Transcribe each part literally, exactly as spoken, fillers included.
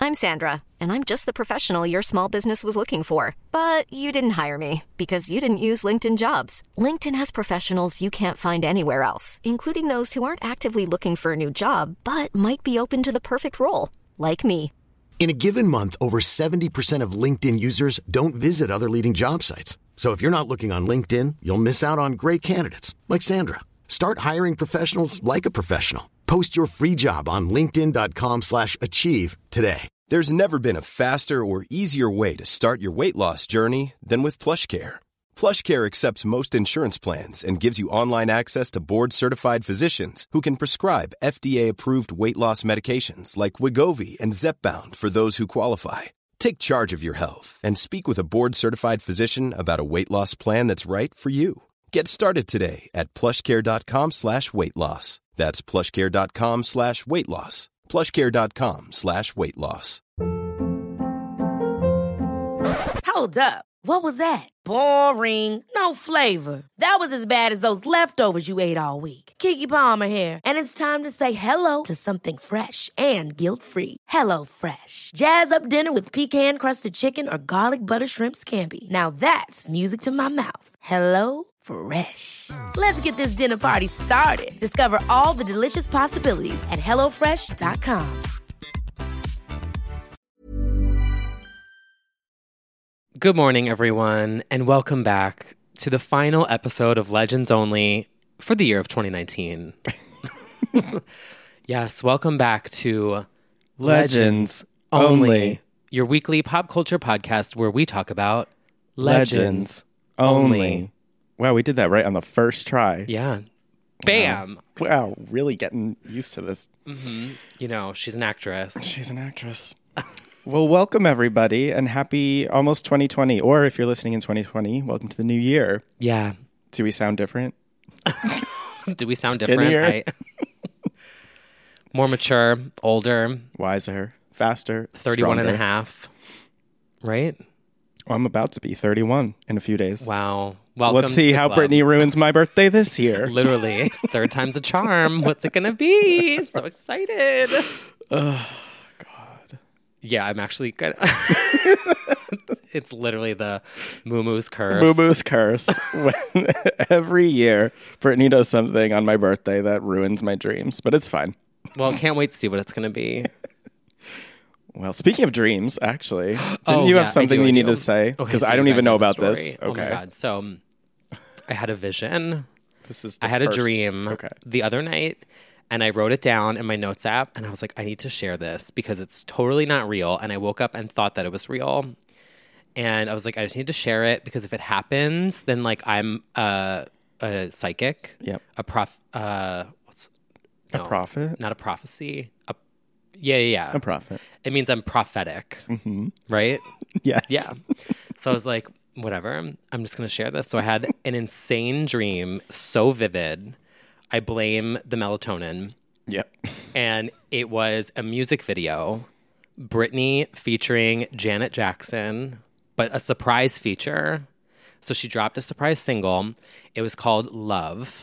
I'm Sandra, and I'm just the professional your small business was looking for. But you didn't hire me because you didn't use LinkedIn Jobs. LinkedIn has professionals you can't find anywhere else, including those who aren't actively looking for a new job, but might be open to the perfect role, like me. In a given month, over seventy percent of LinkedIn users don't visit other leading job sites. So if you're not looking on LinkedIn, you'll miss out on great candidates like Sandra. Start hiring professionals like a professional. Post your free job on linkedin.com slash achieve today. There's never been a faster or easier way to start your weight loss journey than with PlushCare. PlushCare accepts most insurance plans and gives you online access to board-certified physicians who can prescribe F D A-approved weight loss medications like Wegovy and Zepbound for those who qualify. Take charge of your health and speak with a board-certified physician about a weight loss plan that's right for you. Get started today at plushcare.com slash weight loss. That's plushcare.com slash weight loss. plushcare.com slash weight loss. Hold up. What was that? Boring. No flavor. That was as bad as those leftovers you ate all week. Keke Palmer here. And it's time to say hello to something fresh and guilt-free. Hello Fresh. Jazz up dinner with pecan-crusted chicken or garlic butter shrimp scampi. Now that's music to my mouth. Hello Fresh. Let's get this dinner party started. Discover all the delicious possibilities at hello fresh dot com. Good morning, everyone, and welcome back to the final episode of Legends Only for the year of twenty nineteen. Yes, welcome back to Legends, Legends Only, Only, your weekly pop culture podcast where we talk about Legends, Legends Only. Only. Wow, we did that right on the first try. Yeah. Bam! Wow, wow really getting used to this. Mm-hmm. You know, she's an actress. She's an actress. Well, welcome, everybody, and happy almost twenty twenty. Or if you're listening in twenty twenty, welcome to the new year. Yeah. Do we sound different? Do we sound Skinnier? different? I... More mature, older. Wiser, faster, thirty-one stronger. and a half. Right? Well, I'm about to be thirty-one in a few days. Wow. Welcome Let's see to how club. Brittany ruins my birthday this year. Literally. Third time's a charm. What's it going to be? So excited. Oh, God. Yeah, I'm actually good. It's literally the moo-moo's curse. Moo-moo's curse. When, every year, Brittany does something on my birthday that ruins my dreams, but it's fine. Well, can't wait to see what it's going to be. Well, speaking of dreams, actually, didn't oh, you yeah, have something I do, you I need do. to say? Because okay, so I don't even know about story. this. Okay. Oh, my God. So um, I had a vision. This is. I had first... a dream okay. the other night, and I wrote it down in my notes app, and I was like, I need to share this because it's totally not real. And I woke up and thought that it was real. And I was like, I just need to share it because if it happens, then like I'm uh, a psychic. Yep. A prof. Uh, what's no, a prophet? Not a prophecy. A yeah, yeah, yeah. A prophet. It means I'm prophetic, mm-hmm. right? Yes. Yeah. So I was like, whatever. I'm just gonna share this. So I had an insane dream, so vivid. I blame the melatonin. Yep. And it was a music video, Britney featuring Janet Jackson, but a surprise feature. So she dropped a surprise single. It was called Love.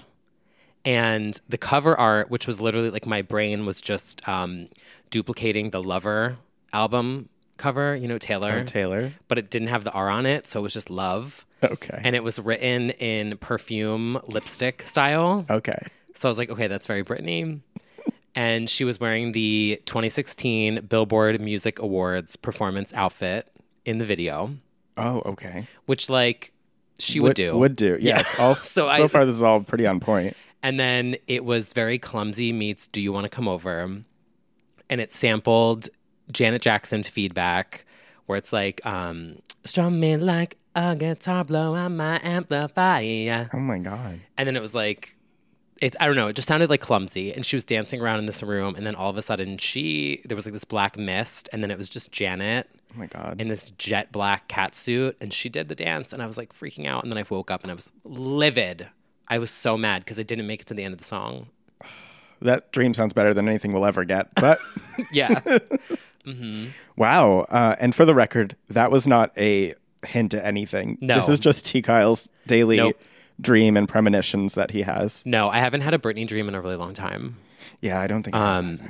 And the cover art, which was literally like my brain was just um, duplicating the Lover album cover, you know, Taylor. Oh, Taylor. But it didn't have the R on it, so it was just Love. Okay. And it was written in perfume lipstick style. Okay. So I was like, okay, that's very Britney. And she was wearing the twenty sixteen Billboard Music Awards performance outfit in the video. Oh, okay. Which, like, she would, would do. Would do, yes. Yeah. All, so so I, far, this is all pretty on point. And then it was very clumsy meets Do You Want to Come Over? And it sampled Janet Jackson feedback where it's like, um, strum me like a guitar blow on my amplifier. Oh, my God. And then it was like, it, I don't know, it just sounded like clumsy. And she was dancing around in this room. And then all of a sudden she, there was like this black mist. And then it was just Janet. Oh, my God. In this jet black cat suit. And she did the dance. And I was like freaking out. And then I woke up and I was livid. I was so mad because I didn't make it to the end of the song. That dream sounds better than anything we'll ever get. But yeah. Mm-hmm. Wow. Uh, and for the record, that was not a hint at anything. No. This is just T. Kyle's daily nope. dream and premonitions that he has. No, I haven't had a Britney dream in a really long time. Yeah, I don't think I um, have either.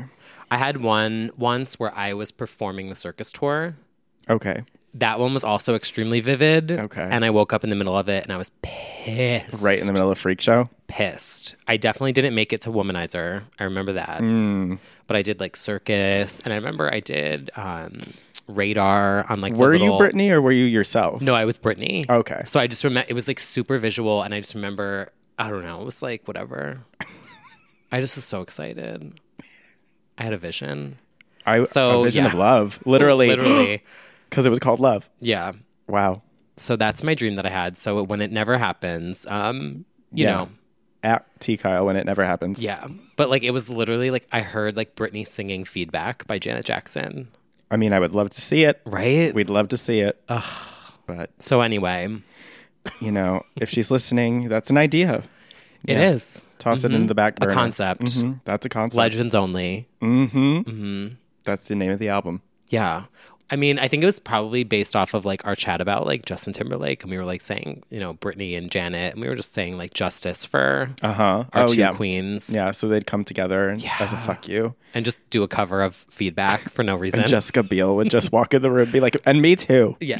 I had one once where I was performing the circus tour. Okay. That one was also extremely vivid. Okay. And I woke up in the middle of it and I was pissed. Right in the middle of Freak Show? Pissed. I definitely didn't make it to Womanizer. I remember that. Mm. But I did like circus. And I remember I did um, radar on like the Were little... you Brittany or were you yourself? No, I was Brittany. Okay. So I just remember, it was like super visual. And I just remember, I don't know, it was like whatever. I just was so excited. I had a vision. I, So, a vision yeah. of love. Literally. Literally. Because it was called Love. Yeah. Wow. So that's my dream that I had. So when it never happens, um, you Yeah. know, At T Kyle when it never happens. yeah. But like it was literally like I heard like Britney singing "Feedback" by Janet Jackson. I mean, I would love to see it. Right? We'd love to see it. Ugh. But, So anyway, you know, if she's listening, that's an idea. it Yeah. is Toss it into the back burner. a concept. Mhm. That's a concept. Legends only. That's the name of the album. Yeah. I mean, I think it was probably based off of like our chat about like Justin Timberlake, and we were like saying, you know, Britney and Janet, and we were just saying like justice for Uh-huh. our Oh, two yeah. queens. Yeah, so they'd come together and, as a fuck you. And just do a cover of Feedback for no reason. And Jessica Biel would just walk in the room and be like, and me too. Yeah.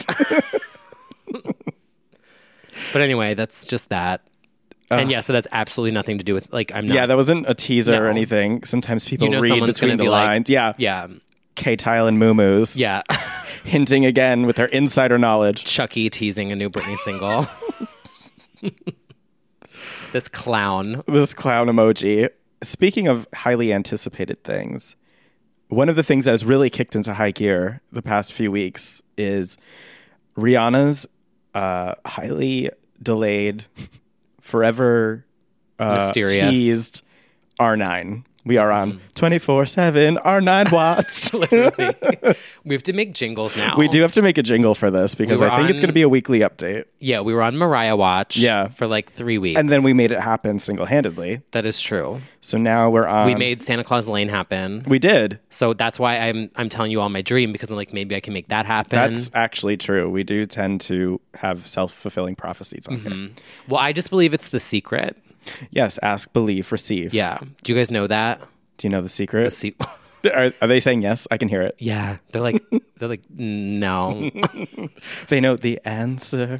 But anyway, that's just that. And yes, it has absolutely nothing to do with like I'm not. Yeah, that wasn't a teaser or No. anything. Sometimes people You know read someone's between gonna the be like- lines. yeah. Yeah. K-Tile and Moo Yeah. hinting again with their insider knowledge. Chucky teasing a new Britney single. This clown. This clown emoji. Speaking of highly anticipated things, one of the things that has really kicked into high gear the past few weeks is Rihanna's uh, highly delayed, forever uh, Mysterious. teased R nine. We are on twenty-four seven R nine watch. Literally. We have to make jingles now. We do have to make a jingle for this because We were I think it's on- going to be a weekly update. Yeah, we were on Mariah Watch Yeah. for like three weeks. And then we made it happen single-handedly. That is true. So now we're on... we made Santa Claus Lane happen. We did. So that's why I'm I'm telling you all my dream, because I'm like, maybe I can make that happen. That's actually true. We do tend to have self-fulfilling prophecies on here. Well, I just believe it's The Secret. Yes, ask, believe, receive. Yeah. Do you guys know that? Do you know the secret? The Se- are, are they saying yes? I can hear it. yeah. They're like, they're like, no. They know the answer.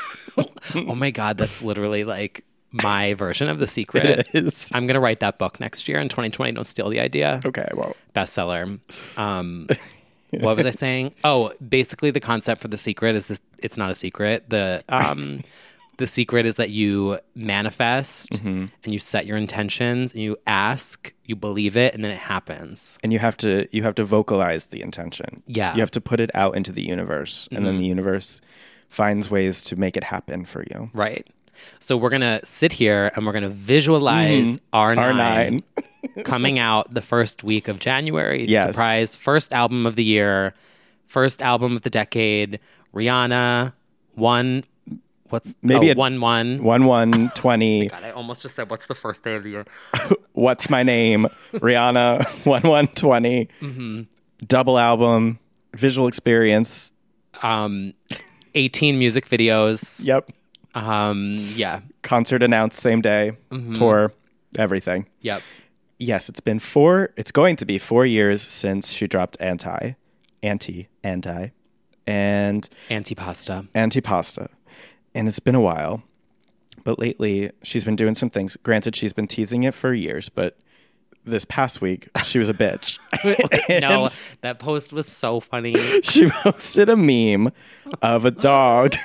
Oh my God, that's literally like my version of The Secret. It is. I'm going to write that book next year in twenty twenty. Don't steal the idea. Okay, well. Bestseller. Um, what was I saying? Oh, basically the concept for The Secret is this, it's not a secret. The um, the secret is that you manifest Mm-hmm. and you set your intentions and you ask, you believe it, and then it happens. And you have to you have to vocalize the intention. Yeah. You have to put it out into the universe. And then the universe finds ways to make it happen for you. Right. So we're going to sit here and we're going to visualize R nine, R nine. coming out the first week of January. Yes. Surprise. First album of the year. First album of the decade. Rihanna. One. What's Maybe oh, a- one one. one one twenty. God, I almost just said what's the first day of the year. What's my name? Rihanna. one one twenty. Mm-hmm. Double album. Visual experience. Um, eighteen music videos. Yep. Um, yeah. Concert announced same day. Mm-hmm. Tour. Everything. Yep. Yes, it's been four. It's going to be four years since she dropped Anti, Anti, Anti, and Antipasta. Antipasta. And it's been a while. But lately, she's been doing some things. Granted, she's been teasing it for years, but this past week, she was a bitch. No, And that post was so funny. she posted a meme of a dog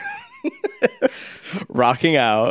rocking out.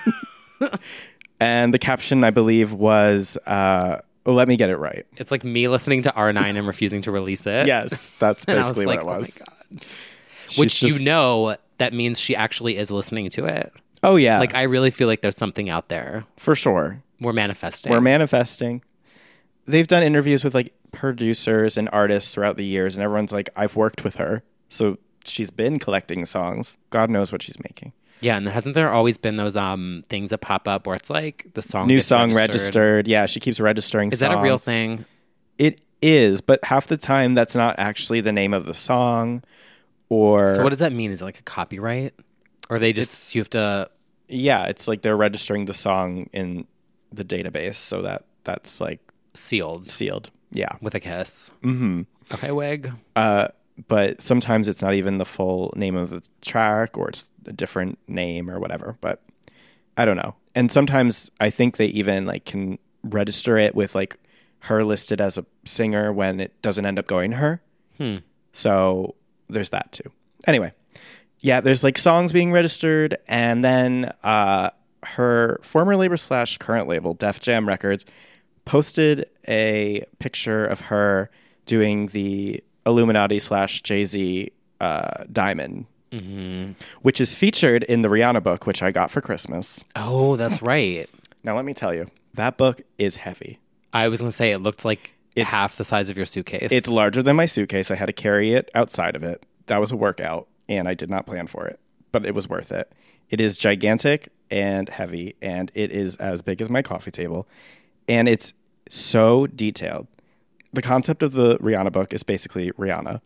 And the caption, I believe, was, uh, let me get it right. It's like me listening to R nine and refusing to release it. Yes, that's And I was basically like, what it was. oh my God. She's Which just- you know, that means she actually is listening to it. Oh, yeah. Like, I really feel like there's something out there. for sure. We're manifesting. We're manifesting. They've done interviews with like producers and artists throughout the years, and everyone's like, I've worked with her. So she's been collecting songs. God knows what she's making. Yeah, and hasn't there always been those um things that pop up where it's like the song New gets song registered? registered. Yeah, she keeps registering Is songs. that a real thing? It is, but half the time that's not actually the name of the song. Or So what does that mean? Is it like a copyright? Or they just, you have to... yeah, it's like they're registering the song in the database so that that's like Sealed. sealed. Yeah. With a kiss. Mm-hmm. Okay, wig. Uh, but sometimes it's not even the full name of the track, or it's a different name or whatever. But I don't know. And sometimes I think they even like can register it with like her listed as a singer when it doesn't end up going to her. Hmm. So there's that too. Anyway, yeah, there's like songs being registered, and then uh, her former label slash current label, Def Jam Records, posted a picture of her doing the Illuminati slash Jay-Z uh, Diamond, mm-hmm. which is featured in the Rihanna book, which I got for Christmas. Oh, that's right. Now, let me tell you, that book is heavy. I was going to say it looked like it's, half the size of your suitcase. It's larger than my suitcase. I had to carry it outside of it. That was a workout, and I did not plan for it, but it was worth it. It is gigantic and heavy, and it is as big as my coffee table, and it's so detailed. The concept of the Rihanna book is basically Rihanna.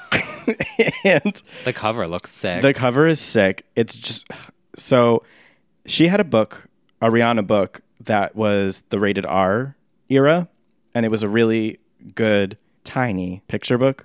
And the cover looks sick. The cover is sick. It's just, so she had a book, a Rihanna book that was the rated R era, and it was a really good, tiny picture book.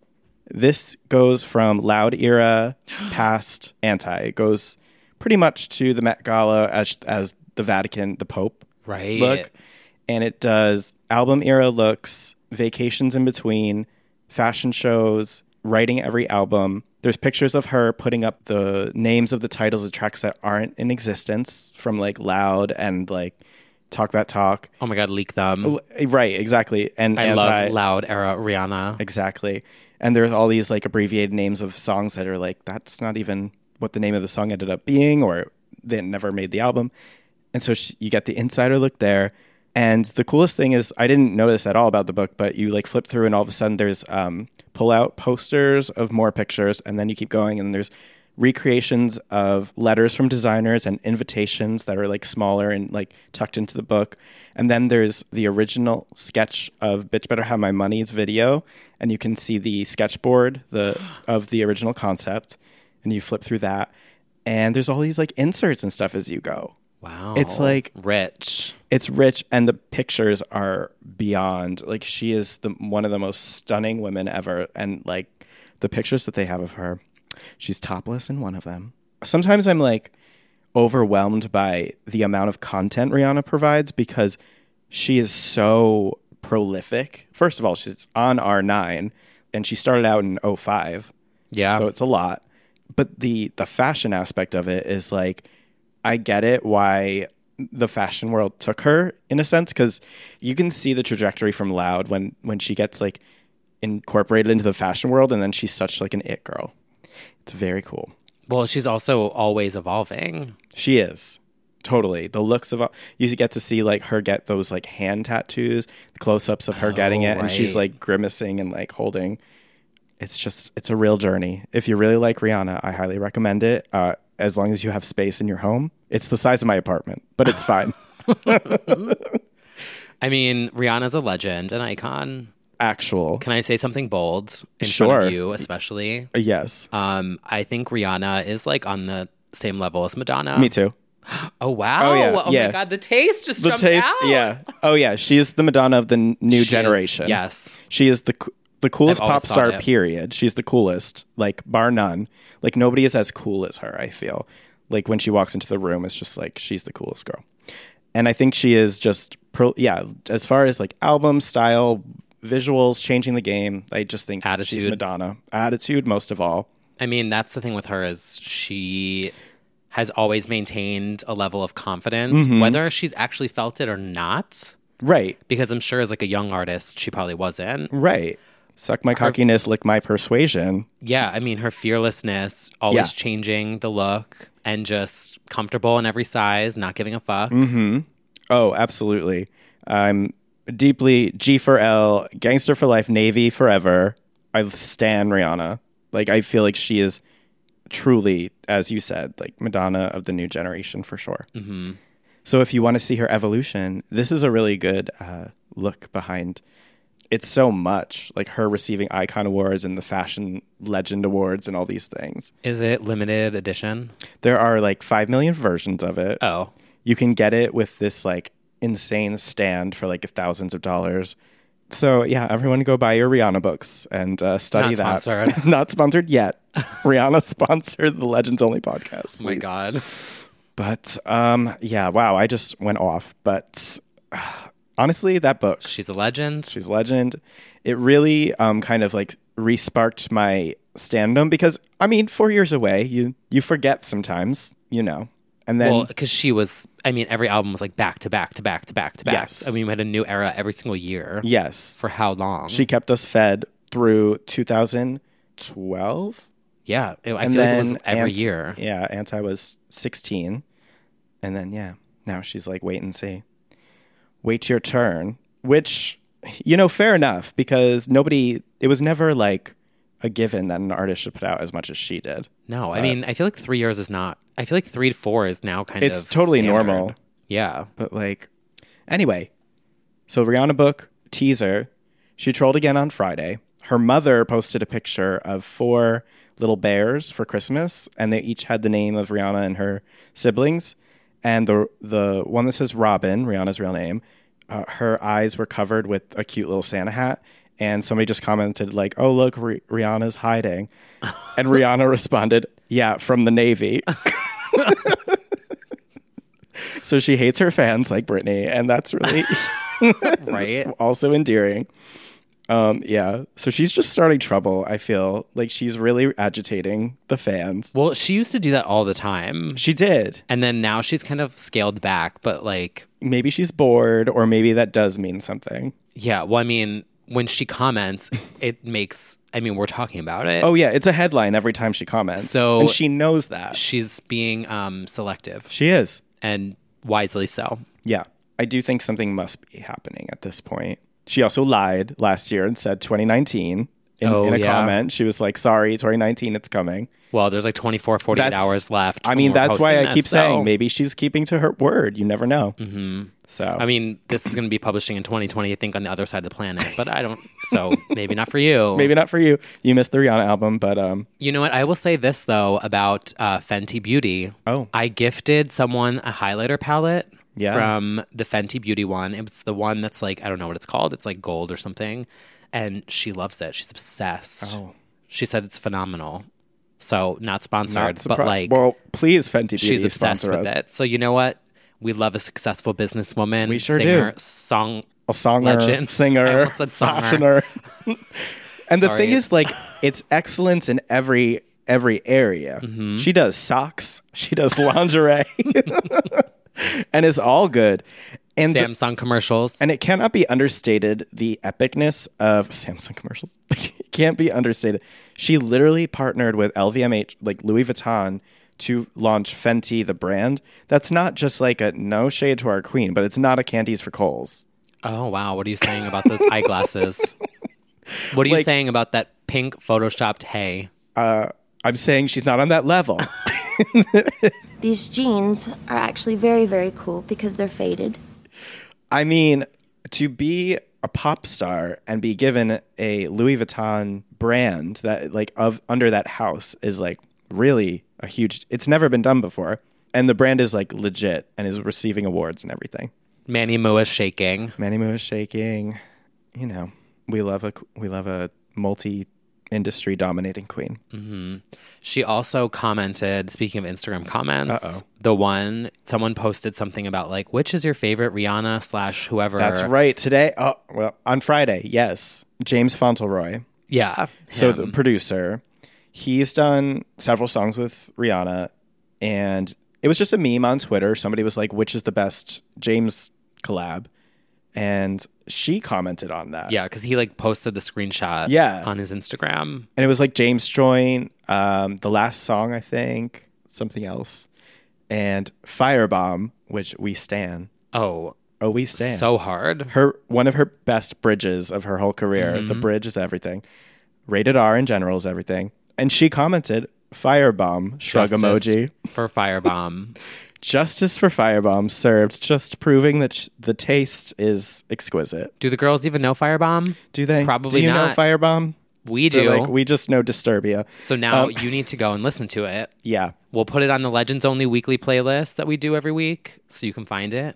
This goes from loud era past anti. It goes pretty much to the Met Gala as as the Vatican, the Pope right. look. And it does album era looks, vacations in between, fashion shows, writing every album. There's pictures of her putting up the names of the titles of tracks that aren't in existence from like Loud and like Talk That Talk. Oh my God, Leak Them. Right, exactly. And I anti- love Loud era Rihanna. Exactly. And there's all these like abbreviated names of songs that are like, that's not even what the name of the song ended up being, or they never made the album. And so she, you get the insider look there. And the coolest thing is, I didn't notice at all about the book, but you like flip through and all of a sudden there's um, pull out posters of more pictures, and then you keep going and there's recreations of letters from designers and invitations that are like smaller and like tucked into the book. And then there's the original sketch of Bitch Better Have My Money's video, and you can see the sketchboard the of the original concept, and you flip through that. And there's all these like inserts and stuff as you go. Wow. It's like rich. It's rich, and the pictures are beyond. Like, she is the one of the most stunning women ever, and like the pictures that they have of her, she's topless in one of them. Sometimes I'm like overwhelmed by the amount of content Rihanna provides because she is so prolific. First of all, she's on R nine, and she started out in oh five. Yeah. So it's a lot. But the the fashion aspect of it is like, I get it why the fashion world took her in a sense, because you can see the trajectory from Loud when, when she gets like incorporated into the fashion world, and then she's such like an it girl. It's very cool. Well, she's also always evolving. She is. Totally. The looks of you get to see like her get those like hand tattoos, the close-ups of her oh, getting it, right. and she's like grimacing and like holding. It's just, it's a real journey. If you really like Rihanna, I highly recommend it. Uh, as long as you have space in your home. It's the size of my apartment, but it's fine. I mean, Rihanna's a legend, an icon. Actual. Can I say something bold in Sure. front of you, especially? Yes. Um, I think Rihanna is like on the same level as Madonna. Me too. Oh, wow. Oh, yeah. Oh, yeah. my God. The taste just The jumped taste, out. yeah. Oh, yeah. She's the Madonna of the n- new She is- generation. yes. She is the co- the coolest I've always pop star, thought it. period. She's the coolest, like, bar none. Like, nobody is as cool as her, I feel. Like, when she walks into the room, it's just like, she's the coolest girl. And I think she is just, pro- yeah, as far as, like, album style, visuals, changing the game, I just think she's Attitude. Madonna. Attitude, most of all. I mean, that's the thing with her is she has always maintained a level of confidence, Mm-hmm. whether she's actually felt it or not. Right. Because I'm sure as like a young artist, she probably wasn't. Right. Suck my cockiness, lick my persuasion. Yeah, I mean, her fearlessness, always Yeah. changing the look and just comfortable in every size, not giving a fuck. Mm-hmm. Oh, absolutely. I'm deeply G for L, gangster for life, Navy forever. I stan Rihanna. Like, I feel like she is truly, as you said, like Madonna of the new generation for sure. Mm-hmm. So if you want to see her evolution, this is a really good uh, look behind. It's so much like her receiving Icon Awards and the Fashion Legend Awards and all these things. Is it limited edition? There are like five million versions of it. Oh. You can get it with this like insane stand for like thousands of dollars. So yeah, everyone go buy your Rihanna books and uh, study Not that. sponsored. Not sponsored yet. Rihanna sponsored the Legends Only podcast. Oh my please. God. But um, yeah, wow, I just went off. But uh, honestly, that book, She's a legend. she's a legend. It really um, kind of like re-sparked my standum because I mean, four years away, you you forget sometimes, you know. And then Well, because she was, I mean, every album was like back to back to back to back to back. Yes. I mean, we had a new era every single year. yes, For how long? she kept us fed through two thousand twelve. yeah. It, I And feel like it then was every Ant- year. Yeah, Anti was sixteen. And then, yeah, now she's like, wait and see. Wait your turn. Which, you know, fair enough, because nobody, it was never like a given that an artist should put out as much as she did. No, I mean, I feel like three years is not, I feel like three to four is now kind of It's totally standard. normal. Yeah. But like, anyway, so Rihanna book teaser. She trolled again on Friday. Her mother posted a picture of four little bears for Christmas, and they each had the name of Rihanna and her siblings. And the the one that says Robin, Rihanna's real name, uh, her eyes were covered with a cute little Santa hat. And somebody just commented like, "Oh look, Rih- Rihanna's hiding," and Rihanna responded, "Yeah, from the Navy." So she hates her fans like Britney, and that's really Right. also endearing. Um, yeah. So she's just starting trouble, I feel. Like she's really agitating the fans. Well, she used to do that all the time. She did. And then now she's kind of scaled back, but like, Maybe she's bored, or maybe that does mean something. yeah, well, I mean, when she comments, it makes, I mean, we're talking about it. Oh, yeah. It's a headline every time she comments. So- and she knows that. She's being um, selective, She is. and wisely so. Yeah. I do think something must be happening at this point. She also lied last year and said twenty nineteen in, Oh, in a yeah. comment. She was like, sorry, twenty nineteen, it's coming. Well, there's like twenty-four, forty-eight That's- hours left. I when mean, we're that's why posting I this, keep so- saying maybe she's keeping to her word. You never know. Mm-hmm. So I mean, this is going to be publishing in twenty twenty, I think, on the other side of the planet, but I don't, so maybe not for you. maybe not for you. You missed the Rihanna album, but um, You know what? I will say this, though, about uh, Fenty Beauty. Oh. I gifted someone a highlighter palette Yeah. from the Fenty Beauty one. It's the one that's like, I don't know what it's called. It's like gold or something. And she loves it. She's obsessed. Oh. She said it's phenomenal. So, not sponsored, not but surpri- like, well, please, Fenty Beauty, she's obsessed sponsor with us. it. So, you know what? We love a successful businesswoman, We sure singer, do. song. A songer, Legend. I singer, almost said songer. fashioner. And the Sorry. thing is, like, it's excellence in every every area. Mm-hmm. She does socks. She does lingerie. And it's all good. And the- Samsung commercials. And it cannot be understated the epicness of Samsung commercials. It can't be understated. She literally partnered with L V M H, like Louis Vuitton, to launch Fenty, the brand. That's not just like a no shade to our queen, but it's not a Candies for Kohl's. Oh, wow. What are you saying about those eyeglasses? What are you Like- saying about that pink photoshopped hay? Uh, I'm saying she's not on that level. These jeans are actually very, very cool because they're faded. I mean, to be a pop star and be given a Louis Vuitton brand that like of under that house is like really a huge, it's never been done before. And the brand is like legit and is receiving awards and everything. Manny Moo is shaking. Manny Moo is shaking. You know, we love a we love a multi industry dominating queen. She also commented, speaking of Instagram comments, Uh-oh. the one, someone posted something about like, which is your favorite Rihanna slash whoever? That's right. Today, oh well, on Friday, yes, James Fauntleroy. Yeah. So him. the producer, he's done several songs with Rihanna, and it was just a meme on Twitter. Somebody was like, which is the best James collab? And she commented on that. Yeah, because he like posted the screenshot Yeah. on his Instagram. And it was like James joint, um, the last song, I think, something else, and Firebomb, which we stan. Oh, Oh, we stan. so hard. her one of her best bridges of her whole career. Mm-hmm. The bridge is everything. Rated R in general is everything. And she commented, Firebomb, shrug Justice emoji. for Firebomb. Justice for Firebomb served, just proving that sh- the taste is exquisite. Do the girls even know Firebomb? Do they? Probably Do you know not. Firebomb? We They're do. like, we just know Disturbia. so now Um, you need to go and listen to it. Yeah. We'll put it on the Legends Only weekly playlist that we do every week so you can find it.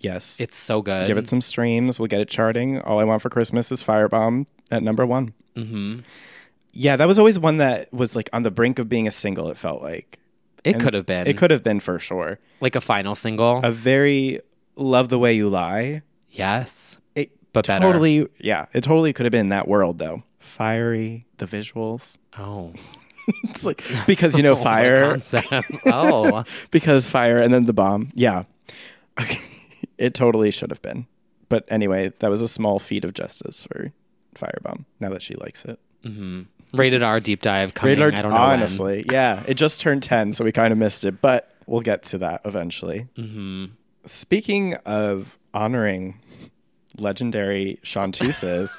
Yes. It's so good. Give it some streams. We'll get it charting. All I Want for Christmas is Firebomb at number one. Mm-hmm. Yeah, that was always one that was like on the brink of being a single, it felt like. It And could have been. It could have been for sure. Like a final single. A very Love the Way You Lie. Yes. It But better. totally, yeah, it totally could have been that world though. Fiery, the visuals. Oh. It's like, because you know, Oh, the fire. concept. Oh. Because fire and then the bomb. Yeah. It totally should have been. But anyway, that was a small feat of justice for Firebomb, now that she likes it. Mm-hmm. Rated R deep dive coming. Rated R, I don't know honestly, when. yeah. It just turned ten, so we kind of missed it, but we'll get to that eventually. Mm-hmm. Speaking of honoring legendary chanteuses,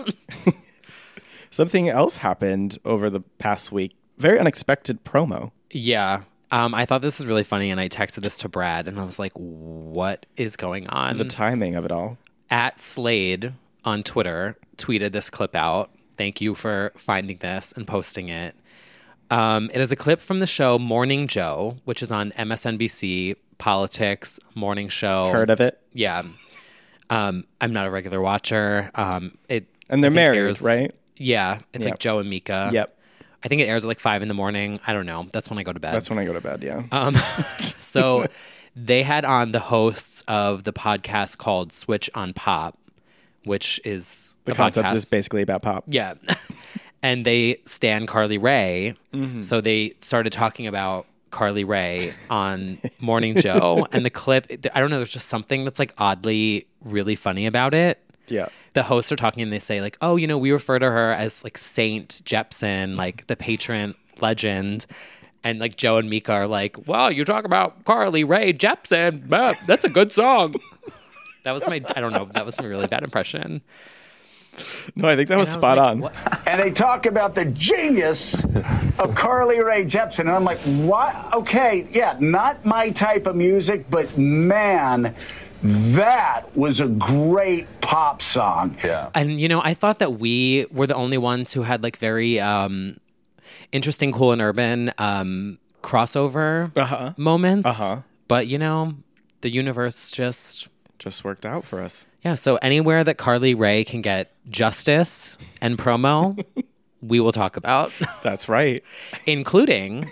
something else happened over the past week. Very unexpected promo. Yeah. Um, I thought this was really funny, and I texted this to Brad, and I was like, what is going on? The timing of it all. At Slade on Twitter tweeted this clip out. Thank you for finding this and posting it. Um, it is a clip from the show Morning Joe, which is on M S N B C, politics, morning show. Heard of it? Yeah. Um, I'm not a regular watcher. Um, it And they're I think married, airs- right? Yeah. It's Yep. like Joe and Mika. Yep. I think it airs at like five in the morning. I don't know. That's when I go to bed. That's when I go to bed, yeah. Um, so they had on the hosts of the podcast called Switch on Pop, which is The a concept podcast. is basically about pop. Yeah. And they stan Carly Rae. Mm-hmm. So they started talking about Carly Rae on Morning Joe. And the clip, I don't know, there's just something that's like oddly really funny about it. Yeah. The hosts are talking and they say like, oh, you know, we refer to her as like Saint Jepsen, like the patron legend. And like Joe and Mika are like, well, you talk about Carly Rae Jepsen. Uh, that's a good song. That was my, I don't know, that was my really bad impression. No, I think that was And I spot like, on. what? And they talk about the genius of Carly Rae Jepsen. And I'm like, what? Okay, yeah, not my type of music, but man, that was a great pop song. Yeah. And, you know, I thought that we were the only ones who had like very um, interesting, cool, and urban um, crossover Uh-huh. moments. Uh-huh. But, you know, the universe just... Just worked out for us. Yeah, so anywhere that Carly Rae can get justice and promo, we will talk about, That's right. including,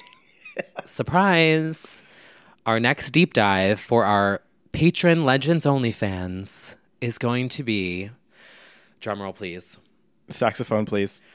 surprise, our next deep dive for our patron Legends Only fans is going to be, drumroll please. Saxophone, please.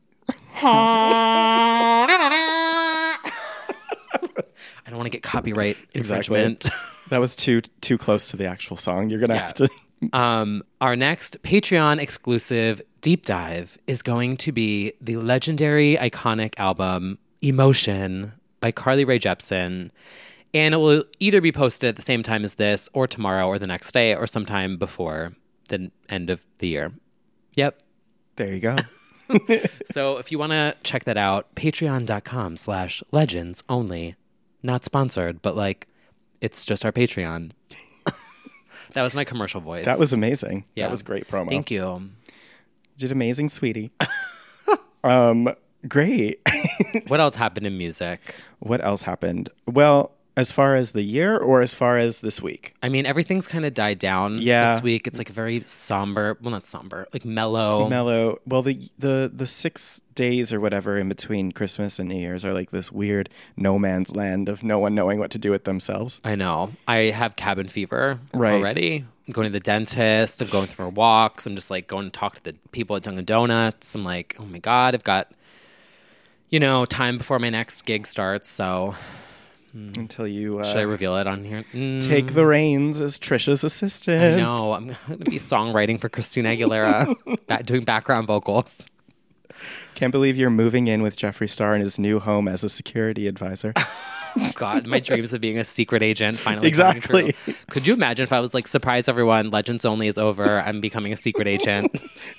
I don't want to get copyright infringement. That was too too close to the actual song. You're gonna Yeah. have to. Um, our next Patreon exclusive deep dive is going to be the legendary iconic album Emotion by Carly Rae Jepsen. And it will either be posted at the same time as this, or tomorrow, or the next day, or sometime before the end of the year. Yep. There you go. So if you want to check that out, patreon.com slash legends only. Not sponsored, but like, it's just our Patreon. That was my commercial voice. That was amazing. Yeah. That was great promo. Thank you. You did amazing, sweetie. um, great. What else happened in music? What else happened? Well, as far as the year or as far as this week? I mean, everything's kind of died down Yeah. this week. It's like a very somber, well, not somber, like mellow. Mellow. Well, the the the six days or whatever in between Christmas and New Year's are like this weird no man's land of no one knowing what to do with themselves. I know. I have cabin fever Right. already. I'm going to the dentist. I'm going for walks. I'm just like going to talk to the people at Dunkin' Donuts. I'm like, oh my God, I've got, you know, time before my next gig starts. So Until you uh, should I reveal it on here? Mm, take the reins as Trisha's assistant. I know. I'm going to be songwriting for Christina Aguilera, ba- doing background vocals. Can't believe you're moving in with Jeffree Star in his new home as a security advisor. God, my dreams of being a secret agent finally coming Exactly. true. Could you imagine if I was like, surprise everyone, Legends Only is over. I'm becoming a secret agent.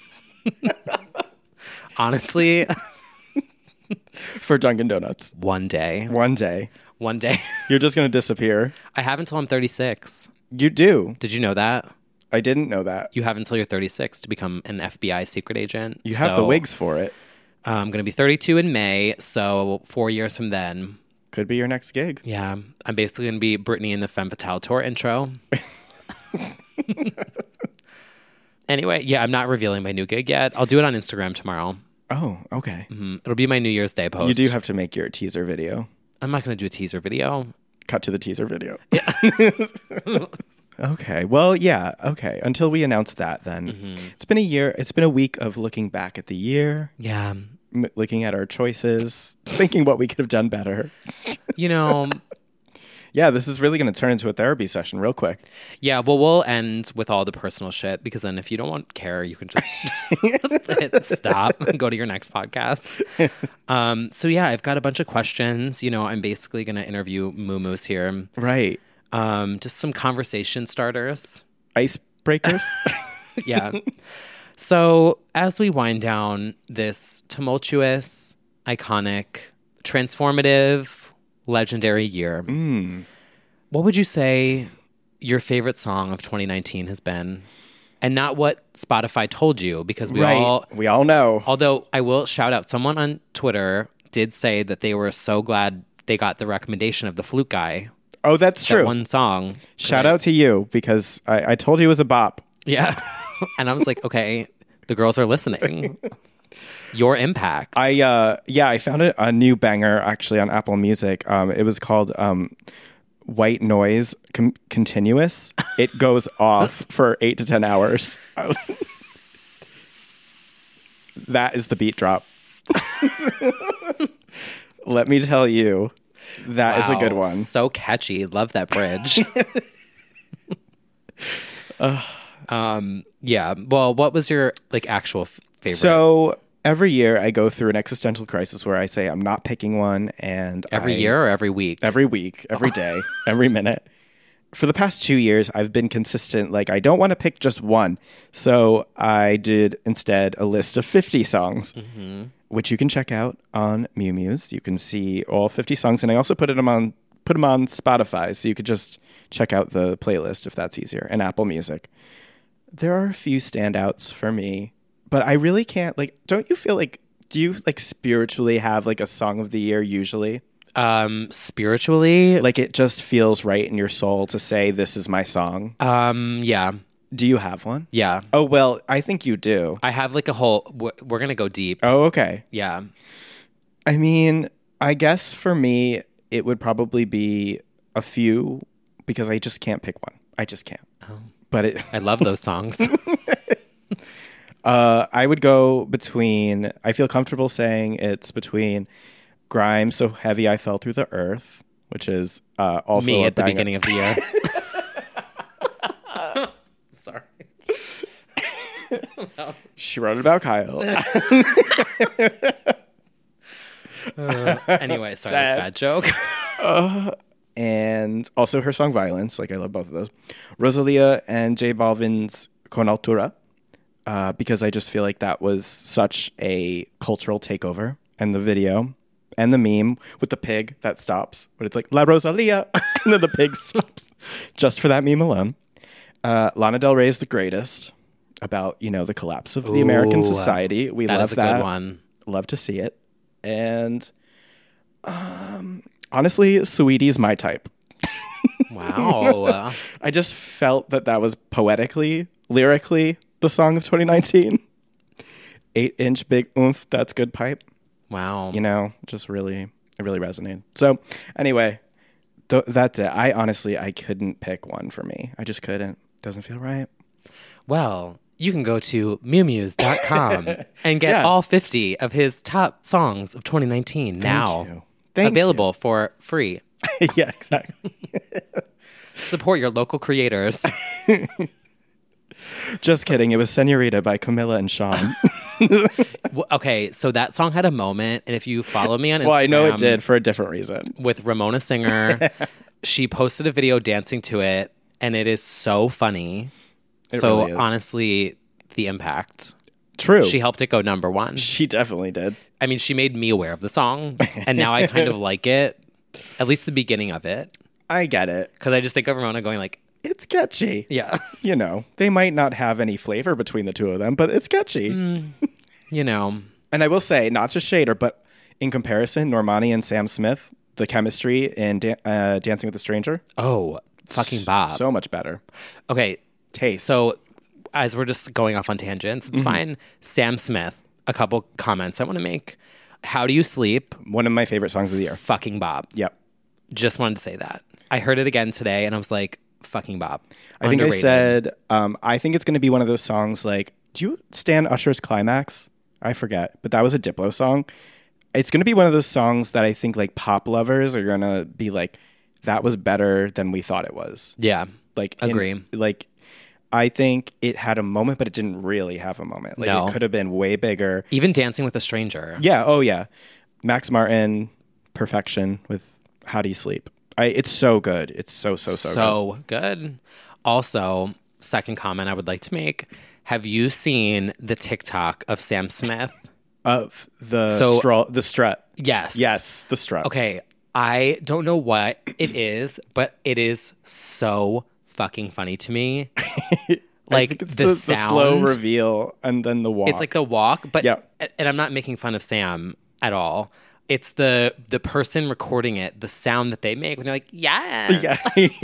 Honestly, For Dunkin' Donuts. one day, One day. one day. You're just going to disappear. I have until I'm thirty-six. You do. Did you know that? I didn't know that. You have until you're thirty-six to become an F B I secret agent. You have So, the wigs for it. uh, I'm going to be thirty-two in May, so four years from then. Could be your next gig. Yeah, I'm basically going to be Britney in the Femme Fatale tour intro. Anyway, yeah, I'm not revealing my new gig yet. I'll do it on Instagram tomorrow. Oh, okay. Mm-hmm. It'll be my New Year's Day post. You do have to make your teaser video. I'm not going to do a teaser video. Cut to the teaser video. Yeah. Okay. Well, yeah. Okay. Until we announce that, then. Mm-hmm. It's been a year. It's been a week of looking back at the year. Yeah. M- looking at our choices, thinking what we could have done better. You know... Yeah, this is really going to turn into a therapy session real quick. Yeah, well, we'll end with all the personal shit because then if you don't want care, you can just hit stop and go to your next podcast. Um, so yeah, I've got a bunch of questions. You know, I'm basically going to interview Moo Moos here. Right. Um, just some conversation starters. Icebreakers? Yeah. So as we wind down this tumultuous, iconic, transformative, legendary year. Mm. What would you say your favorite song of twenty nineteen has been? And not what Spotify told you, because we right. all... We all know. Although I will shout out, someone on Twitter did say that they were so glad they got the recommendation of the Flute Guy. Oh, that's that true. one song. Shout I, out to you, because I, I told you it was a bop. Yeah. And I was like, okay, the girls are listening. Your impact. I uh yeah, I found a, a new banger actually on Apple Music. Um, it was called um, White Noise Com- Continuous. It goes off for eight to ten hours. That is the beat drop. Let me tell you, that wow, is a good one. So catchy. Love that bridge. uh, um, yeah. Well, what was your like actual f- favorite? So. Every year I go through an existential crisis where I say I'm not picking one, and every I, year or every week? Every week, every day, every minute. For the past two years, I've been consistent. Like, I don't want to pick just one. So I did instead a list of fifty songs, mm-hmm. which you can check out on Mew Muse. You can see all fifty songs, and I also put them on put them on Spotify, so you could just check out the playlist if that's easier, and Apple Music. There are a few standouts for me. But I really can't, like, don't you feel like, do you, like, spiritually have, like, a song of the year usually? Um, spiritually? Like, it just feels right in your soul to say, this is my song? Um, yeah. Do you have one? Yeah. Oh, well, I think you do. I have, like, a whole, we're, we're going to go deep. Oh, okay. Yeah. I mean, I guess for me, it would probably be a few, because I just can't pick one. I just can't. Oh. But it... I love those songs. Uh, I would go between, I feel comfortable saying it's between Grime, So Heavy I Fell Through the Earth, which is uh, also me a at the banger. beginning of the year. Sorry. She wrote it about Kyle. uh, anyway, sorry, that's a bad joke. uh, and also her song Violence, like I love both of those. Rosalia and J Balvin's Con Altura. Uh, because I just feel like that was such a cultural takeover. And the video and the meme with the pig that stops. But it's like, La Rosalia. And then the pig stops. Just for that meme alone. Uh, Lana Del Rey is the greatest. About, you know, the collapse of the Ooh, American society. We that love is a that. Good one. Love to see it. And um, honestly, Sweetie's my type. Wow. I just felt that that was poetically, lyrically, the song of twenty nineteen. Eight inch big oomph, that's good pipe. Wow. You know, just really, it really resonated. So anyway, th- that's it. I honestly, I couldn't pick one for me. I just couldn't. Doesn't feel right. Well, you can go to mew muse dot com and get yeah. all fifty of his top songs of twenty nineteen Thank now. You. Thank available you. For free. Yeah, exactly. Support your local creators. Just kidding. It was Senorita by Camilla and Sean. Okay, so that song had a moment, and if you follow me on Instagram... Well, I know it did for a different reason. With Ramona Singer, she posted a video dancing to it, and it is so funny. It so really is. Honestly, the impact. True. She helped it go number one. She definitely did. I mean, she made me aware of the song, and now I kind of like it, at least the beginning of it. I get it. Because I just think of Ramona going like... It's catchy. Yeah. You know, they might not have any flavor between the two of them, but it's catchy. Mm, you know. And I will say, not to shade her, but in comparison, Normani and Sam Smith, the chemistry in da- uh, Dancing with a Stranger. Oh, fucking bop. So much better. Okay. Taste. So as we're just going off on tangents, it's Mm-hmm. fine. Sam Smith, a couple comments I want to make. How Do You Sleep? One of my favorite songs of the year. Fucking bop. Yep. Just wanted to say that. I heard it again today and I was like, fucking bop. I think Underrated. I said, um, I think it's going to be one of those songs like, do you stand Usher's Climax? I forget, but that was a Diplo song. It's going to be one of those songs that I think like pop lovers are going to be like, that was better than we thought it was. Yeah. Like, in- Agree. like, I think it had a moment, but it didn't really have a moment. Like, No. it could have been way bigger. Even Dancing with a Stranger. Yeah. Oh, yeah. Max Martin, Perfection with How Do You Sleep? I, it's so good. It's so, so, so, So good. Also, second comment I would like to make. Have you seen the TikTok of Sam Smith? good. Of the, So- stra- the strut. Yes. Yes, the strut. Okay. I don't know what it is, but it is so fucking funny to me. Like It's the, the, sound. the slow reveal and then the walk. It's like the walk, but Yeah. and I'm not making fun of Sam at all. It's the the person recording it, the sound that they make when they're like, yeah. yeah.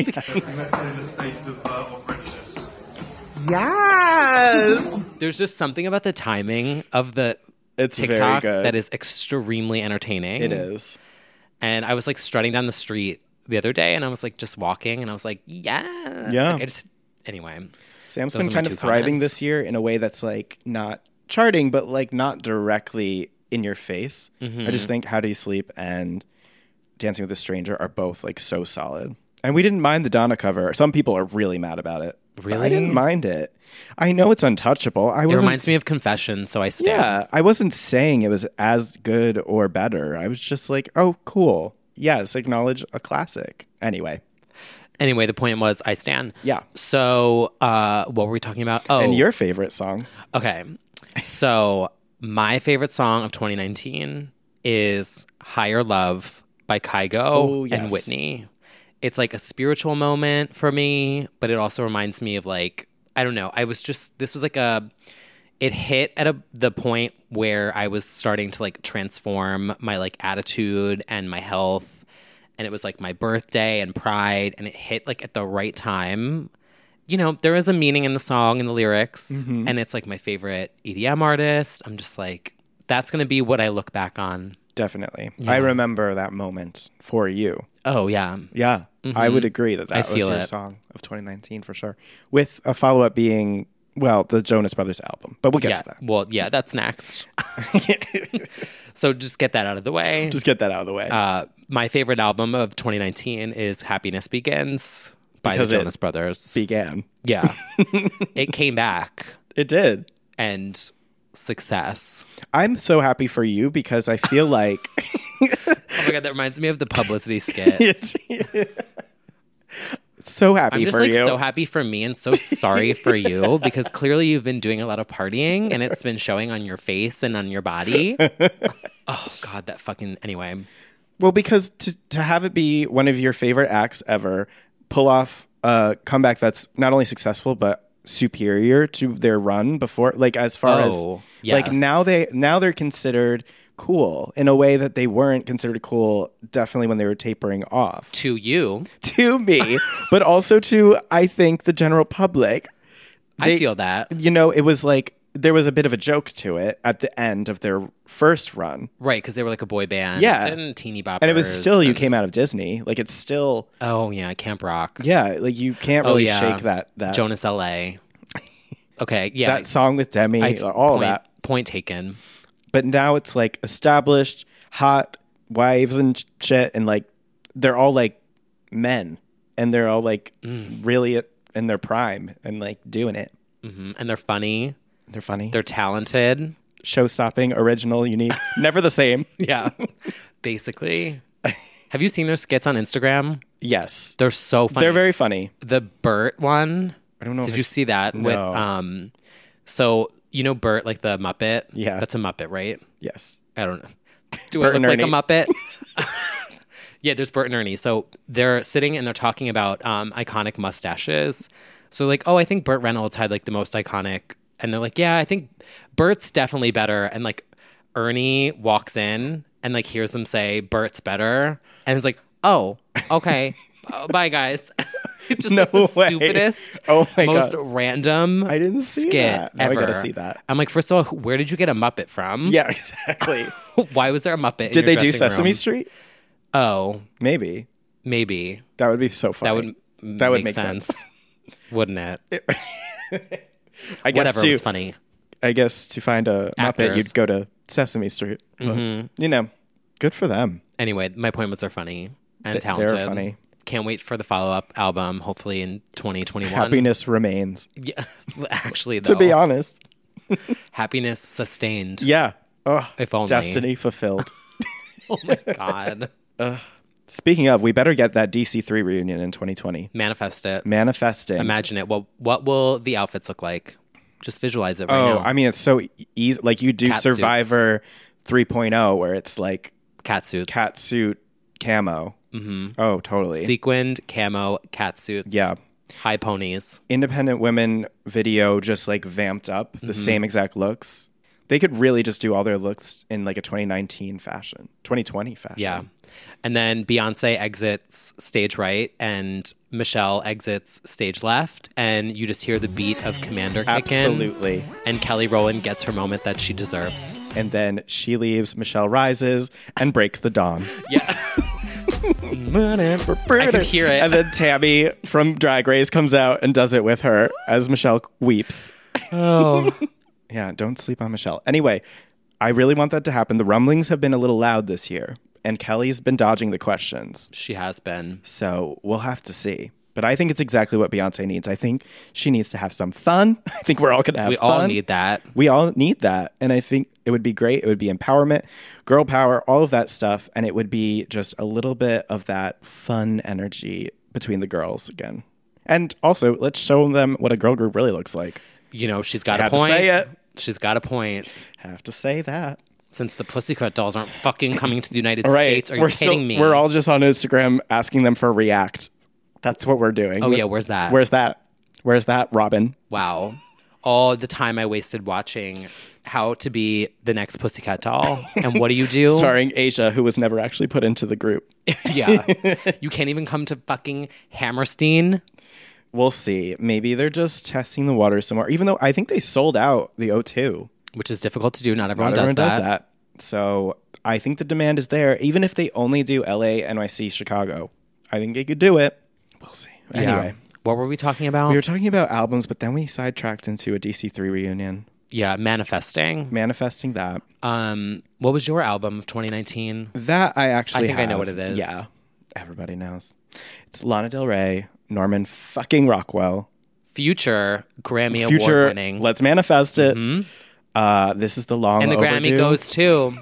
yes. There's just something about the timing of the It's very TikTok good. that is extremely entertaining. It is. And I was like strutting down the street the other day and I was like just walking and I was like, yeah. Yeah. Like, I just anyway. Sam's Those been are my kind two of thriving comments. this year in a way that's like not charting, but like not directly in your face. Mm-hmm. I just think How Do You Sleep and Dancing with a Stranger are both like so solid. And we didn't mind the Donna cover. Some people are really mad about it. But Really? I didn't mind it. I know it's untouchable. I It wasn't, reminds me of Confession, so I stand. Yeah, I wasn't saying it was as good or better. I was just like, oh, cool. Yes, acknowledge a classic. Anyway. Anyway, the point was I stand. Yeah. So uh what were we talking about? Oh, And your favorite song? okay. So my favorite song of twenty nineteen is Higher Love by Kygo Oh, and yes. Whitney. It's like a spiritual moment for me, but it also reminds me of like, I don't know. I was just, this was like a, it hit at a, the point where I was starting to like transform my like attitude and my health. And it was like my birthday and pride, and it hit like at the right time. You know, there is a meaning in the song and the lyrics, Mm-hmm. and it's like my favorite E D M artist. I'm just like, that's going to be what I look back on. Definitely. I remember that moment for you. Oh, yeah. Yeah, I would agree that I that was feel your it. song of twenty nineteen for sure. With a follow up being, well, the Jonas Brothers album, but we'll get yeah. to that. Well, yeah, that's next. So just get that out of the way. Just get that out of the way. Uh, my favorite album of twenty nineteen is Happiness Begins by Because the it Jonas Brothers. Began. Yeah. It came back, It did. and success. I'm so happy for you because I feel like Oh my God, that reminds me of the publicity skit. it's so happy I'm just for like you. so happy for me and so sorry for you because clearly you've been doing a lot of partying and it's been showing on your face and on your body. Oh God, that fucking anyway. Well, because to to have it be one of your favorite acts ever, pull off a comeback that's not only successful but superior to their run before, like as far Oh, as like yes. now they now they're considered cool in a way that they weren't considered cool definitely when they were tapering off To you, to me, but also to I think the general public. I They- feel that. You know, it was like there was a bit of a joke to it at the end of their first run. Right, because they were like a boy band. Yeah. And teeny boppers. And it was still you and- came out of Disney. Like it's still Oh, yeah, Camp Rock. yeah, like you can't Oh, really yeah. shake that that Jonas L A. Okay, yeah. that song with Demi, I- all point, that. Point taken. But now it's like established, hot wives and sh- shit, and like they're all like men, and they're all like Mm. really at, in their prime and like doing it. hmm And they're funny. They're funny. They're talented. show-stopping, original, unique, never the same. Yeah, basically. Have you seen their skits on Instagram? Yes, They're so funny. they're very funny. The Bert one. I don't know. Did if you I s- see that with No. um? So you know Bert, like the Muppet. Yeah. that's a Muppet, right? Yes. I don't know. Do Bert I and look like a Ernie. Muppet? Yeah, there's Bert and Ernie. So they're sitting and they're talking about um, iconic mustaches. So like, oh, I think Burt Reynolds had like the most iconic, and they're like, yeah, I think Bert's definitely better. And like, Ernie walks in and like hears them say Bert's better, and it's like, oh, okay, oh, bye guys. Just No like the way. stupidest, Oh my most God. random I didn't see skit that. Now I ever. gotta see that. I'm like, first of all, where did you get a Muppet from? Yeah, exactly. Why was there a Muppet in Did your they do dressing Sesame room? Street? Oh, Maybe. maybe. That would be so funny. That would That would make make sense. sense. Wouldn't it? I guess Whatever to, was funny. I guess to find a Muppet, Actors. you'd go to Sesame Street. But, Mm-hmm. You know, good for them. Anyway, my point was they're funny and Th- they're talented. funny. Can't wait for the follow-up album, hopefully in twenty twenty-one. Happiness remains. Yeah, actually, though. To be honest. Happiness sustained. Yeah. Oh, If only. Destiny fulfilled. Oh my God. Speaking of, we better get that D C three reunion in twenty twenty. Manifest it. Manifesting. Imagine it. Well, what will the outfits look like? Just visualize it right Oh, now. I mean, it's so easy. Like you do Cat suits. Survivor three point oh, where it's like Cat suits. cat suit camo. Mm-hmm. Oh, totally. Sequined, camo, cat suits. Yeah. High ponies. Independent women video just like vamped up the Mm-hmm. same exact looks. They could really just do all their looks in like a twenty nineteen fashion, twenty twenty fashion. Yeah. And then Beyonce exits stage right and Michelle exits stage left. And you just hear the beat of Commander kick in. Absolutely. And Kelly Rowland gets her moment that she deserves. And then she leaves, Michelle rises and breaks the dawn. Yeah. I can hear it. And then Tammy from Drag Race comes out and does it with her as Michelle weeps. Oh. Yeah, don't sleep on Michelle. Anyway, I really want that to happen. The rumblings have been a little loud this year, and Kelly's been dodging the questions. She has been. So we'll have to see. But I think it's exactly what Beyonce needs. I think she needs to have some fun. I think we're all going to have We fun. all need that. We all need that. And I think it would be great. It would be empowerment, girl power, all of that stuff. And it would be just a little bit of that fun energy between the girls again. And also, let's show them what a girl group really looks like. You know, she's got I a have to point. say it. She's got a point. Have to say that. Since the Pussycat Dolls aren't fucking coming to the United All right. States, are you we're kidding still, me? We're all just on Instagram asking them for React. That's what we're doing. Oh, yeah, where's that? Where's that? Where's that, Robin? Wow. All the time I wasted watching How to Be the Next Pussycat Doll. And what do you do? Starring Asia, who was never actually put into the group. Yeah. You can't even come to fucking Hammerstein. We'll see. Maybe they're just testing the waters some more. Even though I think they sold out the O two. Which is difficult to do. Not everyone, Not does, everyone that. does that. So I think the demand is there. Even if they only do L A, N Y C, Chicago, I think they could do it. We'll see. Yeah. Anyway, What were we talking about? we were talking about albums, but then we sidetracked into a D C three reunion. yeah, manifesting. Manifesting that. Um, what was your album of twenty nineteen? That I actually I think I know have. what it is. Yeah. Everybody knows. It's Lana Del Rey, Norman fucking Rockwell. Future Grammy Future, Award winning. let's manifest it. Uh, this is the long and the overdue. Grammy goes to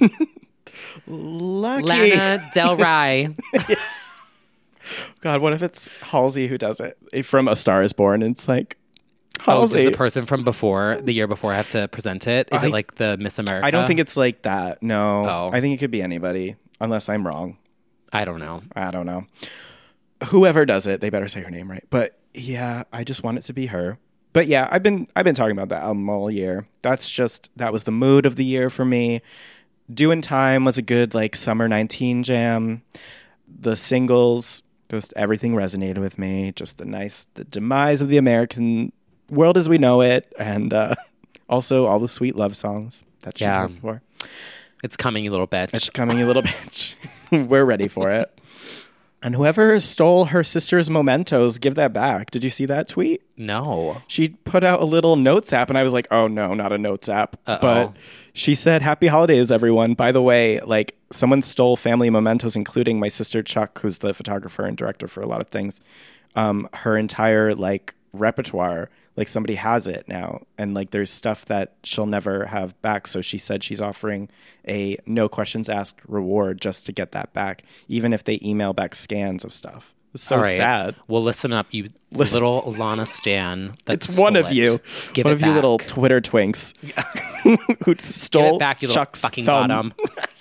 Lucky. Lana Del Rey. God, what if it's Halsey who does it? From A Star Is Born, and it's like, Oh, Halsey. does the person from before, the year before, have to present it? Is I- it like the Miss America? I don't think it's like that. No. Oh. I think it could be anybody, unless I'm wrong. I don't know. I don't know. Whoever does it, they better say her name right. But yeah, I just want it to be her. But yeah, I've been I've been talking about that album all year. That's just that was the mood of the year for me. Doing Time was a good like summer nineteen jam. The singles, just everything resonated with me. Just the nice the demise of the American world as we know it, and uh, also all the sweet love songs that she Yeah. yeah. for. It's coming, you little bitch. It's coming, a little bitch. We're ready for it. And whoever stole her sister's mementos, give that back. Did you see that tweet? no. She put out a little notes app, and I was like, oh, no, not a notes app. Uh-oh. But she said, happy holidays, everyone. By the way, like, someone stole family mementos, including my sister Chuck, who's the photographer and director for a lot of things. Um, her entire, like, repertoire, like, somebody has it now. And, like, there's stuff that she'll never have back. So she said she's offering a no questions asked reward just to get that back, even if they email back scans of stuff. It's so All right. sad. Well, listen up, you Listen. little Lana Stan. that It's one stole of it. you. Give one it of you back. little Twitter twinks who stole Give it back, you little Chuck's fucking thumb. bottom.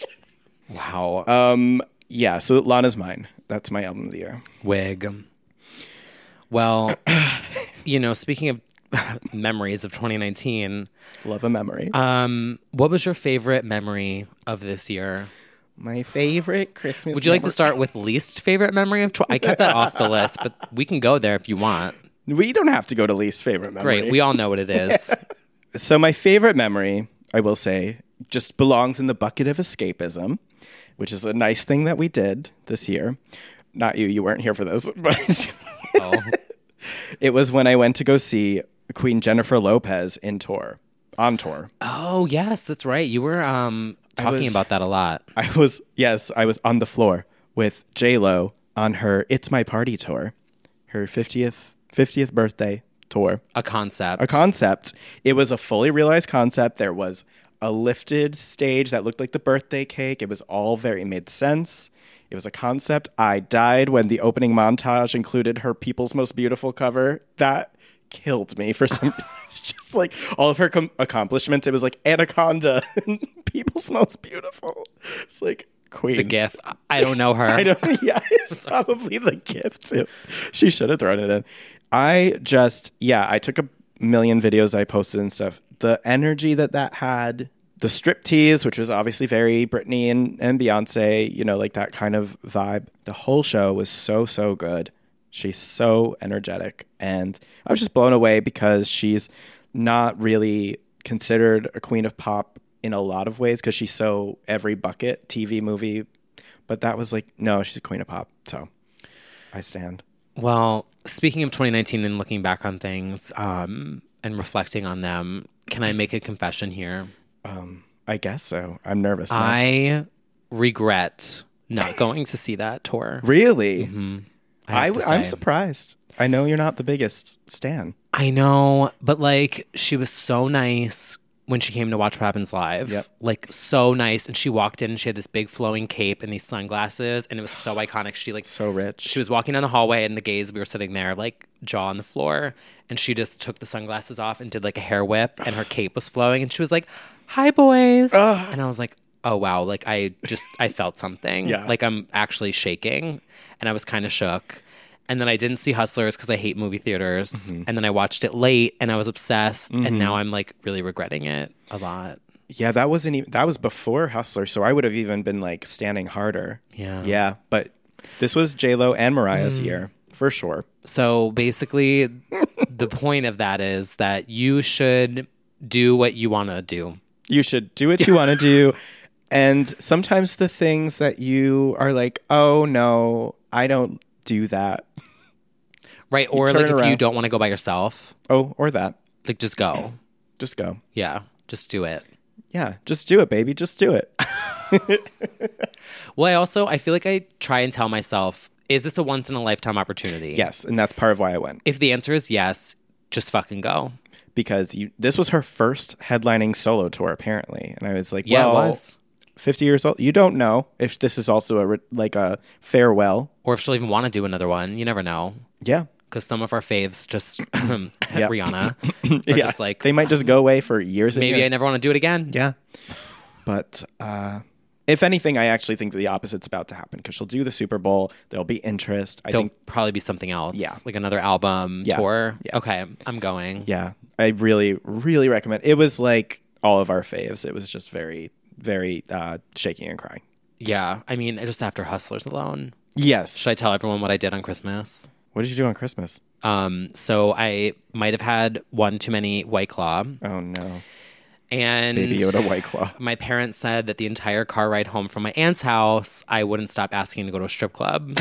Wow. Um, yeah, so Lana's mine. That's my album of the year. Wig. Well, you know, speaking of memories of twenty nineteen, Love a memory. um, what was your favorite memory of this year? My favorite Christmas. Would you like to memory- start with least favorite memory of? Tw- I kept that off the list, but we can go there if you want. We don't have to go to least favorite memory. Great, we all know what it is. So my favorite memory, I will say, just belongs in the bucket of escapism, which is a nice thing that we did this year. Not you, you weren't here for this, but Oh. It was when I went to go see Queen Jennifer Lopez in tour, on tour. Oh yes, that's right. You were um, talking was- about that a lot. I was, yes, I was on the floor with J-Lo on her It's My Party tour, her fiftieth, fiftieth birthday tour. A concept. A concept. It was a fully realized concept. There was a lifted stage that looked like the birthday cake. It was all very made sense. It was a concept. I died when the opening montage included her People's Most Beautiful cover. That killed me for some reason. It's just like all of her com- accomplishments. It was like Anaconda and People's Most Beautiful. It's like Queen. The GIF. I don't know her. I don't. Yeah, it's probably the gift too. She should have thrown it in. I just, yeah, I took a million videos I posted and stuff. The energy that that had, the striptease, which was obviously very Britney and, and Beyonce, you know, like that kind of vibe. The whole show was so, so good. She's so energetic. And I was just blown away because she's not really considered a queen of pop in a lot of ways because she's so every bucket, T V, movie. But that was like, no, she's a queen of pop. So I stand. Well, speaking of twenty nineteen and looking back on things um, and reflecting on them, can I make a confession here? Um, I guess so. I'm nervous. now. I regret not going to see that tour. Really? Mm-hmm. I I, have to I'm say. surprised. I know you're not the biggest stan. I know, but like she was so nice when she came to watch What Happens Live. Yep. Like so nice. And she walked in and she had this big flowing cape and these sunglasses and it was so iconic. She like So rich. She was walking down the hallway and the gays, we were sitting there like jaw on the floor and she just took the sunglasses off and did like a hair whip and her cape was flowing and she was like, "Hi boys." And I was like, oh wow, like I just I felt something. Yeah. Like I'm actually shaking and I was kind of shook. And then I didn't see Hustlers because I hate movie theaters. Mm-hmm. And then I watched it late and I was obsessed. And now I'm like really regretting it a lot. Yeah, that wasn't even, that was before Hustler, so I would have even been like standing harder. Yeah. Yeah, but this was J-Lo and Mariah's year, for sure. So basically, the point of that is that you should do what you want to do. You should do what you want to do. And sometimes the things that you are like, oh no, I don't do that. Right. Or turn like if you around. don't want to go by yourself, Oh, or that. like just go. Just go. Yeah. Just do it. Yeah, just do it, baby. Just do it. Well, I also, I feel like I try and tell myself, is this a once in a lifetime opportunity? Yes, and that's part of why I went. If the answer is yes, just fucking go. Because you, this was her first headlining solo tour, apparently. And I was like, Yeah, well, it was. fifty years old. You don't know if this is also a re- like a farewell. Or if she'll even want to do another one. You never know. Yeah. Because some of our faves just, Rihanna, are yeah. just like, they might just go away for years and maybe years. I never want to do it again. Yeah. But uh, if anything, I actually think the opposite's about to happen because she'll do the Super Bowl. There'll be interest. I There'll think, probably be something else. Yeah. Like another album, Yeah. tour. Yeah. Okay, I'm going. yeah, I really, really recommend. It was like all of our faves. It was just very, very uh, shaking and crying. Yeah. I mean, just after Hustlers alone. Yes. Should I tell everyone what I did on Christmas? What did you do on Christmas? Um, so I might have had one too many White Claw. Oh, no. And Baby Yoda White Claw. my parents said that the entire car ride home from my aunt's house, I wouldn't stop asking to go to a strip club.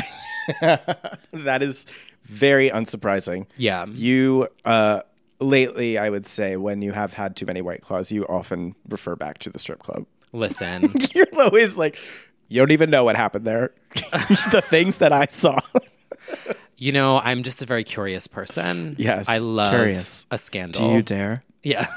That is very unsurprising. Yeah. You, uh, lately, I would say, when you have had too many White Claws, you often refer back to the strip club. Listen, You're always like, you don't even know what happened there. The things that I saw. you know, I'm just a very curious person. Yes, I love curious. a scandal. Do you dare? Yeah.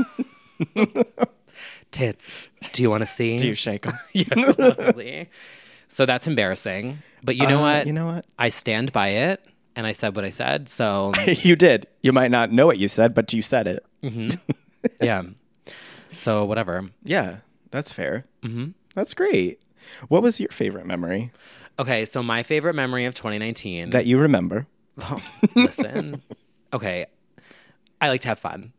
Tits. Do you want to see? Do you shake them? Yeah, lovely. So that's embarrassing. But you know Uh, what? you know what? I stand by it, and I said what I said. So You did. You might not know what you said, but you said it. yeah. So whatever. Yeah, that's fair. Mm-hmm. That's great. What was your favorite memory Okay. So my favorite memory of twenty nineteen. that you remember? Oh, listen. Okay. I like to have fun.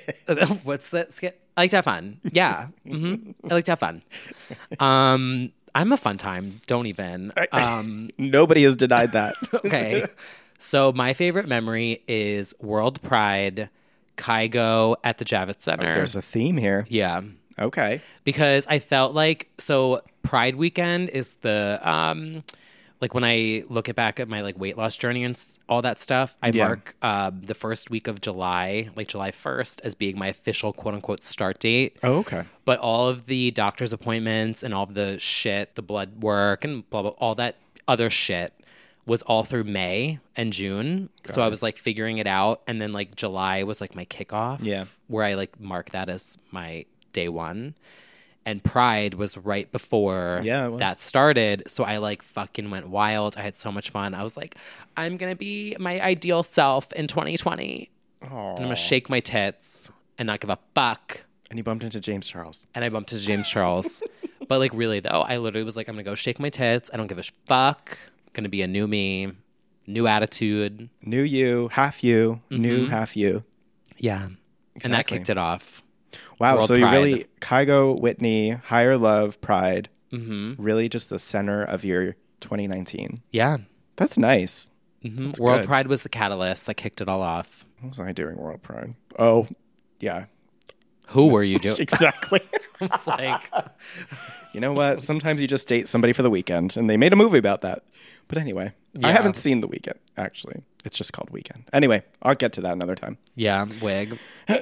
What's that skit? I like to have fun. Yeah. hmm I like to have fun. Um, I'm a fun time. Don't even. Um, Nobody has denied that. okay. So my favorite memory is World Pride, Kygo at the Javits Center. Oh, there's a theme here. Yeah. Okay. Because I felt like, so Pride weekend is the, um, like when I look at back at my like weight loss journey and s- all that stuff, I Yeah. mark uh, the first week of July, like July first, as being my official quote unquote start date. Oh, okay. But all of the doctor's appointments and all of the shit, the blood work and blah, blah, all that other shit was all through May and June. Got so I it. was like figuring it out. And then like July was like my kickoff. Yeah. Where I like mark that as my day one. And Pride was right before Yeah, it was. that started. So I like fucking went wild. I had so much fun. I was like, I'm going to be my ideal self in twenty twenty. And I'm going to shake my tits and not give a fuck. And you bumped into James Charles. And I bumped into James Charles. But like really though, I literally was like, I'm going to go shake my tits. I don't give a sh- fuck. Going to be a new me, new attitude. New you, half you, new half you. Yeah. And that Exactly. kicked it off. Wow, World so you Pride. really, Kygo, Whitney, Higher Love, Pride, Mm-hmm. really just the center of your twenty nineteen. Yeah. That's nice. hmm That's World good. Pride was the catalyst that kicked it all off. What was I doing World Pride? Oh, yeah. Who were you doing? Exactly. It's like, You know what? Sometimes you just date somebody for the weekend, and they made a movie about that. But anyway, I Yeah. haven't seen The Weekend, actually. It's just called Weekend. Anyway, I'll get to that another time. yeah, wig.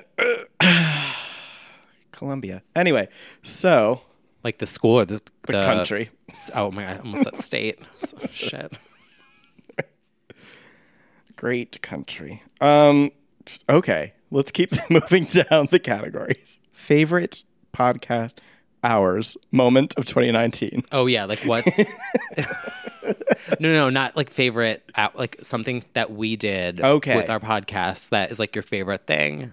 Columbia. Anyway, so Like the school or the, the, country. Oh my God, I almost said state. So, shit. Great country. Um, okay, let's keep moving down the categories. Favorite podcast hours moment of twenty nineteen. Oh yeah, like what's no, no, not like favorite, out- like something that we did Okay. with our podcast that is like your favorite thing,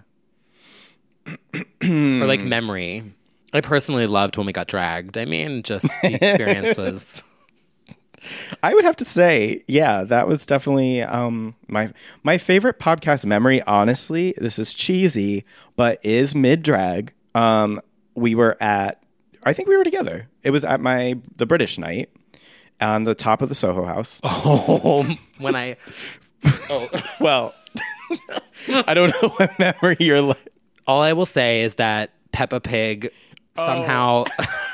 or like memory. I personally loved when we got dragged. I mean, just the experience was. I would have to say, yeah, that was definitely um, my my favorite podcast memory. Honestly, this is cheesy, but is mid drag. Um, we were at, I think we were together. It was at my the British night on the top of the Soho House. Oh, when I. Oh. Well, I don't know what memory you're like. All I will say is that Peppa Pig somehow.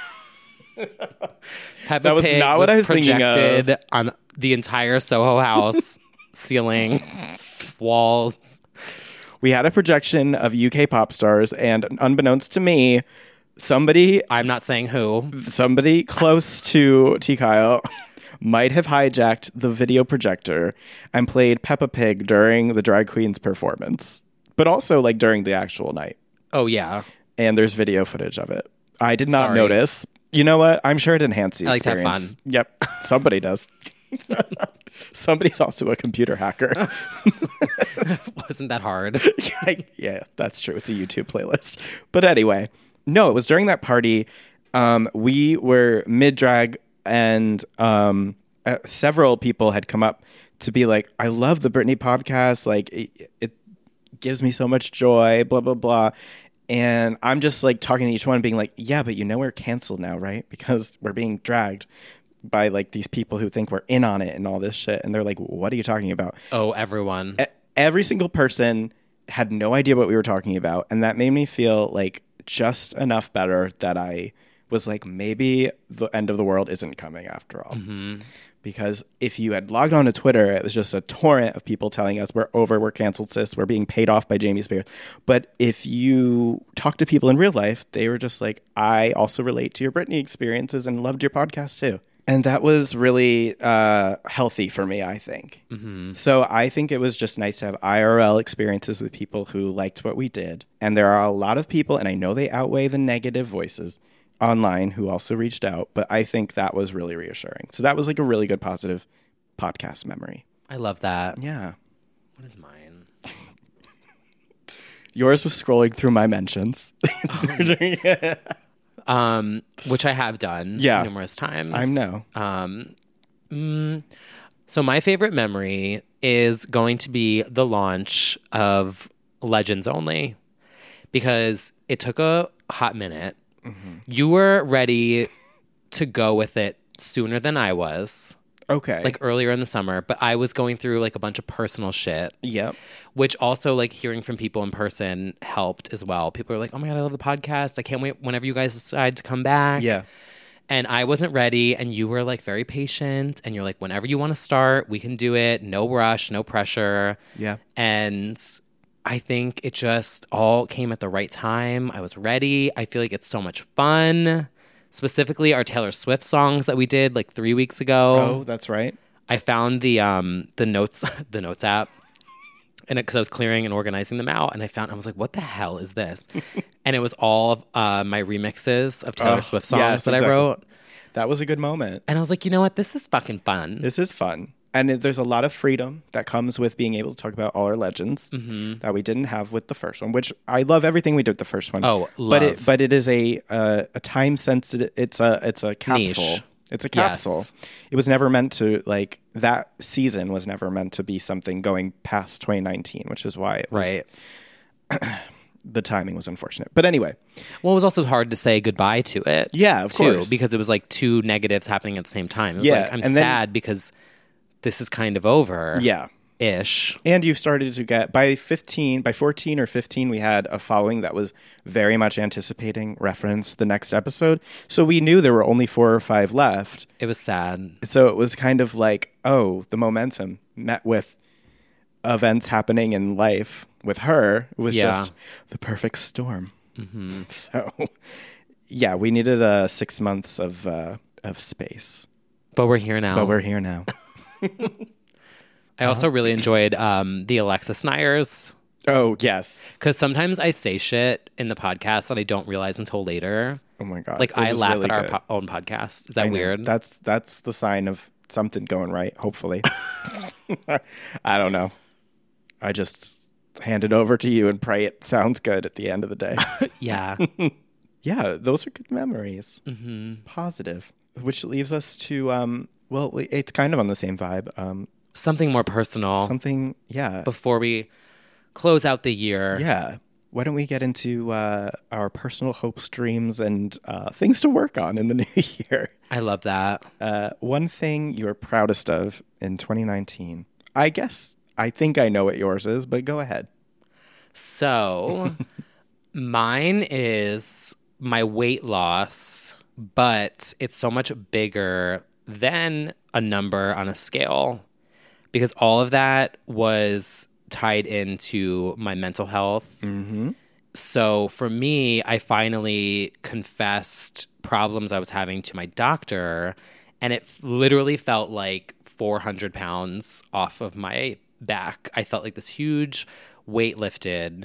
Peppa That was Pig not what I was thinking of. projected on the entire Soho House ceiling, walls. We had a projection of U K pop stars, and unbeknownst to me, somebody I'm not saying who. somebody close to T. Kyle might have hijacked the video projector and played Peppa Pig during the drag queen's performance, but also like during the actual night. Oh yeah, And there's video footage of it. I did not Sorry. notice. You know what? I'm sure it enhanced the I like to have experience. fun. Yep, somebody does. Somebody's also a computer hacker. wasn't that hard? Yeah, that's true. It's a YouTube playlist. But anyway, no, it was during that party. Um, we were mid drag, and um, uh, several people had come up to be like, I love the Britney podcast. Like, it, it gives me so much joy, blah, blah, blah. And I'm just like talking to each one, being like, yeah, but you know, we're canceled now, right? Because we're being dragged by like these people who think we're in on it and all this shit. And they're like, what are you talking about? Oh, everyone. E- Every single person had no idea what we were talking about. And that made me feel like just enough better that I was like, maybe the end of the world isn't coming after all. Mm-hmm. Because if you had logged on to Twitter, it was just a torrent of people telling us we're over, we're canceled, sis, we're being paid off by Jamie Spears. But if you talk to people in real life, they were just like, I also relate to your Britney experiences and loved your podcast too. And that was really uh, healthy for me, I think. Mm-hmm. So I think it was just nice to have I R L experiences with people who liked what we did. And there are a lot of people, and I know they outweigh the negative voices online who also reached out, but I think that was really reassuring. So that was like a really good positive podcast memory. I love that. Yeah. What is mine? Yours was scrolling through my mentions. Um, which I have done Yeah. numerous times. I know. Um, mm, so my favorite memory is going to be the launch of Legends Only, because it took a hot minute. Mm-hmm. You were ready to go with it sooner than I was. Okay. Like earlier in the summer, but I was going through like a bunch of personal shit. Yep. Which also like hearing from people in person helped as well. People are like, oh my God, I love the podcast. I can't wait whenever you guys decide to come back. Yeah. And I wasn't ready. And you were like very patient. And you're like, whenever you want to start, we can do it. No rush, no pressure. Yeah. And I think it just all came at the right time. I was ready. I feel like it's so much fun. Specifically, our Taylor Swift songs that we did like three weeks ago. Oh, that's right. I found the um the notes the notes app, and because I was clearing and organizing them out, and I found I was like, what the hell is this? And it was all of uh, my remixes of Taylor Oh, Swift songs yes, that exactly. I wrote. That was a good moment. And I was like, you know what? This is fucking fun. This is fun. And it- there's a lot of freedom that comes with being able to talk about all our legends Mm-hmm. that we didn't have with the first one, which I love everything we did with the first one. Oh, But it love. but it is a uh, a time sensitive. It's a it's a capsule. Niche. It's a Yes. capsule. It was never meant to like that season was never meant to be something going past twenty nineteen, which is why it was, Right. the timing was unfortunate. But anyway, Well, it was also hard to say goodbye to it. Yeah, of too, course. because it was like two negatives happening at the same time. It was Yeah, like, I'm and then- sad because this is kind of over. yeah. Ish. And you started to get by fifteen, by fourteen or fifteen, we had a following that was very much anticipating reference the next episode. So we knew there were only four or five left. It was sad. So it was kind of like, oh, the momentum met with events happening in life with her. It was Yeah. just the perfect storm. Mm-hmm. So yeah, we needed uh, six months of uh, of space, But we're here now. but we're here now. I also really enjoyed um, the Alexis Nyers. Oh yes. Because sometimes I say shit in the podcast that I don't realize until later. Oh my god. Like It I was laugh really at our good. po- own podcast. Is I that know. weird? That's that's the sign of something going right, hopefully. I don't know. I just hand it over to you and pray it sounds good at the end of the day. yeah. Yeah, those are good memories. Mm-hmm. Positive. Which leaves us to, um, well, it's kind of on the same vibe. Um, Something more personal something, yeah. before we close out the year. Yeah. Why don't we get into uh, our personal hopes, dreams, and uh, things to work on in the new year? I love that. Uh, one thing you're proudest of in twenty nineteen. I guess I think I know what yours is, but go ahead. So mine is my weight loss, but it's so much bigger than a number on a scale because all of that was tied into my mental health. Mm-hmm. So for me, I finally confessed problems I was having to my doctor, and it f- literally felt like four hundred pounds off of my back. I felt like this huge weight lifted,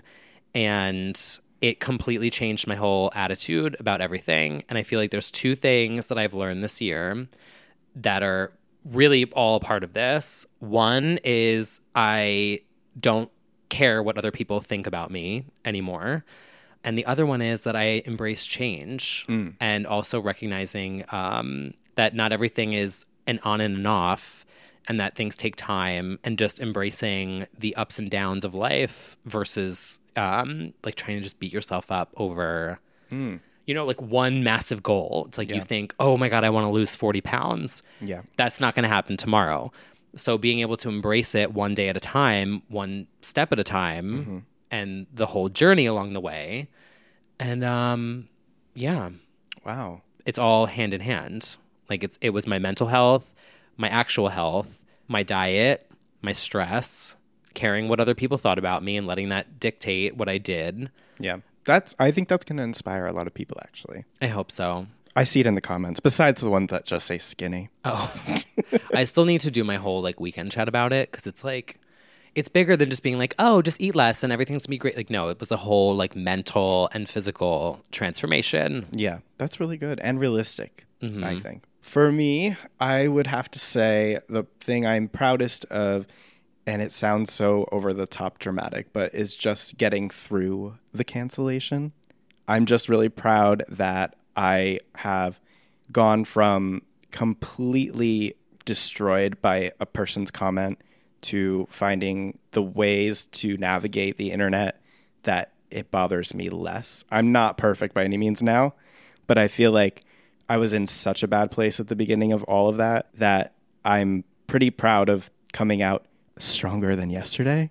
and it completely changed my whole attitude about everything. And I feel like there's two things that I've learned this year that are really all a part of this. One is I don't care what other people think about me anymore. And the other one is that I embrace change and also recognizing um, that not everything is an on and an off, and that things take time, and just embracing the ups and downs of life versus um, like trying to just beat yourself up over, you know, like one massive goal. It's like you think, oh my God, I want to lose forty pounds. Yeah. That's not going to happen tomorrow. So being able to embrace it one day at a time, one step at a time, Mm-hmm. and the whole journey along the way. And um, yeah, Wow. it's all hand in hand. Like it's it was my mental health, my actual health, my diet, my stress, caring what other people thought about me and letting that dictate what I did. Yeah. That's. I think that's going to inspire a lot of people, actually. I hope so. I see it in the comments, besides the ones that just say skinny. Oh, I still need to do my whole like weekend chat about it because it's like, it's bigger than just being like, oh, just eat less and everything's gonna be great. Like, no, it was a whole like mental and physical transformation. Yeah, that's really good and realistic, I think. For me, I would have to say the thing I'm proudest of, and it sounds so over the top dramatic, but is just getting through the cancellation. I'm just really proud that I have gone from completely destroyed by a person's comment to finding the ways to navigate the internet that it bothers me less. I'm not perfect by any means now, but I feel like I was in such a bad place at the beginning of all of that that I'm pretty proud of coming out stronger than yesterday.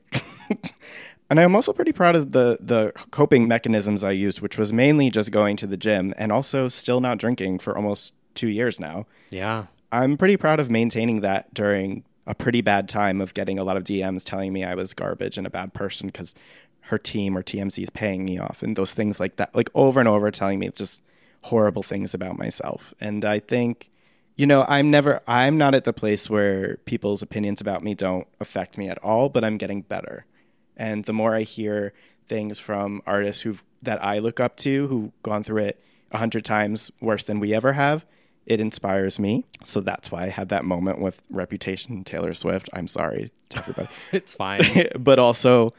And I'm also pretty proud of the the coping mechanisms I used, which was mainly just going to the gym and also still not drinking for almost two years now. Yeah. I'm pretty proud of maintaining that during a pretty bad time of getting a lot of D Ms telling me I was garbage and a bad person because her team or T M Z is paying me off and those things like that, like over and over telling me just horrible things about myself. And I think, you know, I'm never, I'm not at the place where people's opinions about me don't affect me at all, but I'm getting better. And the more I hear things from artists who've, that I look up to, who've gone through it a hundred times worse than we ever have, it inspires me. So that's why I had that moment with Reputation, Taylor Swift. I'm sorry to everybody. It's fine. But also,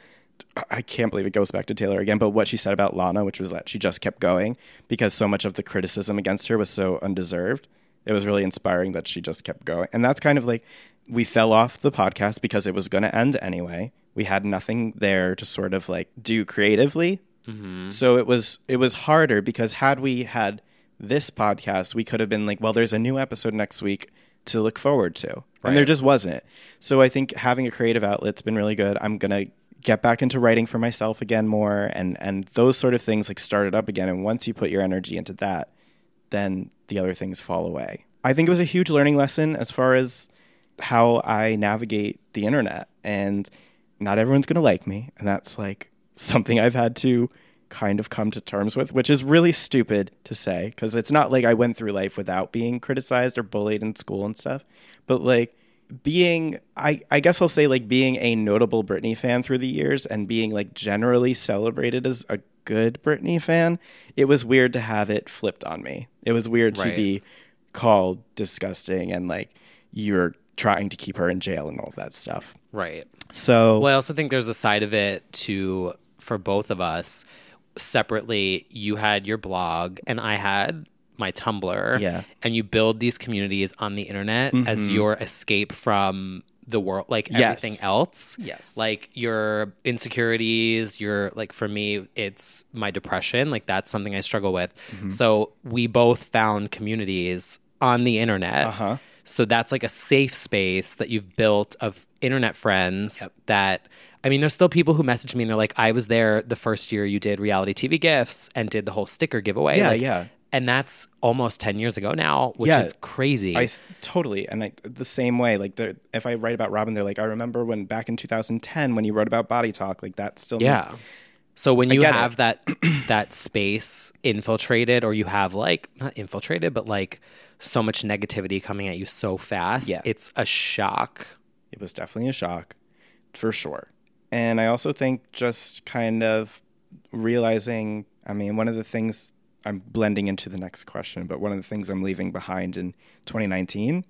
I can't believe it goes back to Taylor again, but what she said about Lana, which was that she just kept going because so much of the criticism against her was so undeserved. It was really inspiring that she just kept going. And that's kind of like, we fell off the podcast because it was going to end anyway. We had nothing there to sort of like do creatively. Mm-hmm. So it was, it was harder because had we had this podcast, we could have been like, well, there's a new episode next week to look forward to. Right. And there just wasn't. So I think having a creative outlet's been really good. I'm going to get back into writing for myself again more, and, and those sort of things like started up again. And once you put your energy into that, then the other things fall away. I think it was a huge learning lesson as far as how I navigate the internet. And not everyone's going to like me. And that's like something I've had to kind of come to terms with, which is really stupid to say because it's not like I went through life without being criticized or bullied in school and stuff. But like being, I, I guess I'll say like being a notable Britney fan through the years and being like generally celebrated as a good Britney fan, it was weird to have it flipped on me. It was weird right. to be called disgusting and like you're trying to keep her in jail and all of that stuff. Right. So, well, I also think there's a side of it to, for both of us, separately, you had your blog and I had my Tumblr. Yeah. And you build these communities on the internet mm-hmm. as your escape from the world, like yes. everything else. Yes. Like your insecurities, your, like for me, it's my depression. Like that's something I struggle with. Mm-hmm. So we both found communities on the internet. Uh-huh. So that's like a safe space that you've built of internet friends yep. that, I mean, there's still people who message me and they're like, I was there the first year you did reality T V gifts and did the whole sticker giveaway. Yeah, like, yeah. And that's almost ten years ago now, which yeah, is crazy. I, totally. And I, the same way, like if I write about Robin, they're like, I remember when back in two thousand ten when you wrote about Body Talk, like that still. Yeah. Me. So when you have it. that that space infiltrated, or you have like, not infiltrated, but like so much negativity coming at you so fast, yeah. it's a shock. It was definitely a shock, for sure. And I also think just kind of realizing, I mean, one of the things, I'm blending into the next question, but one of the things I'm leaving behind in twenty nineteen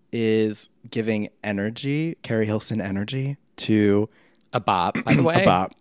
is giving energy, Carrie Hilson energy, to a bop, by the way. A bop.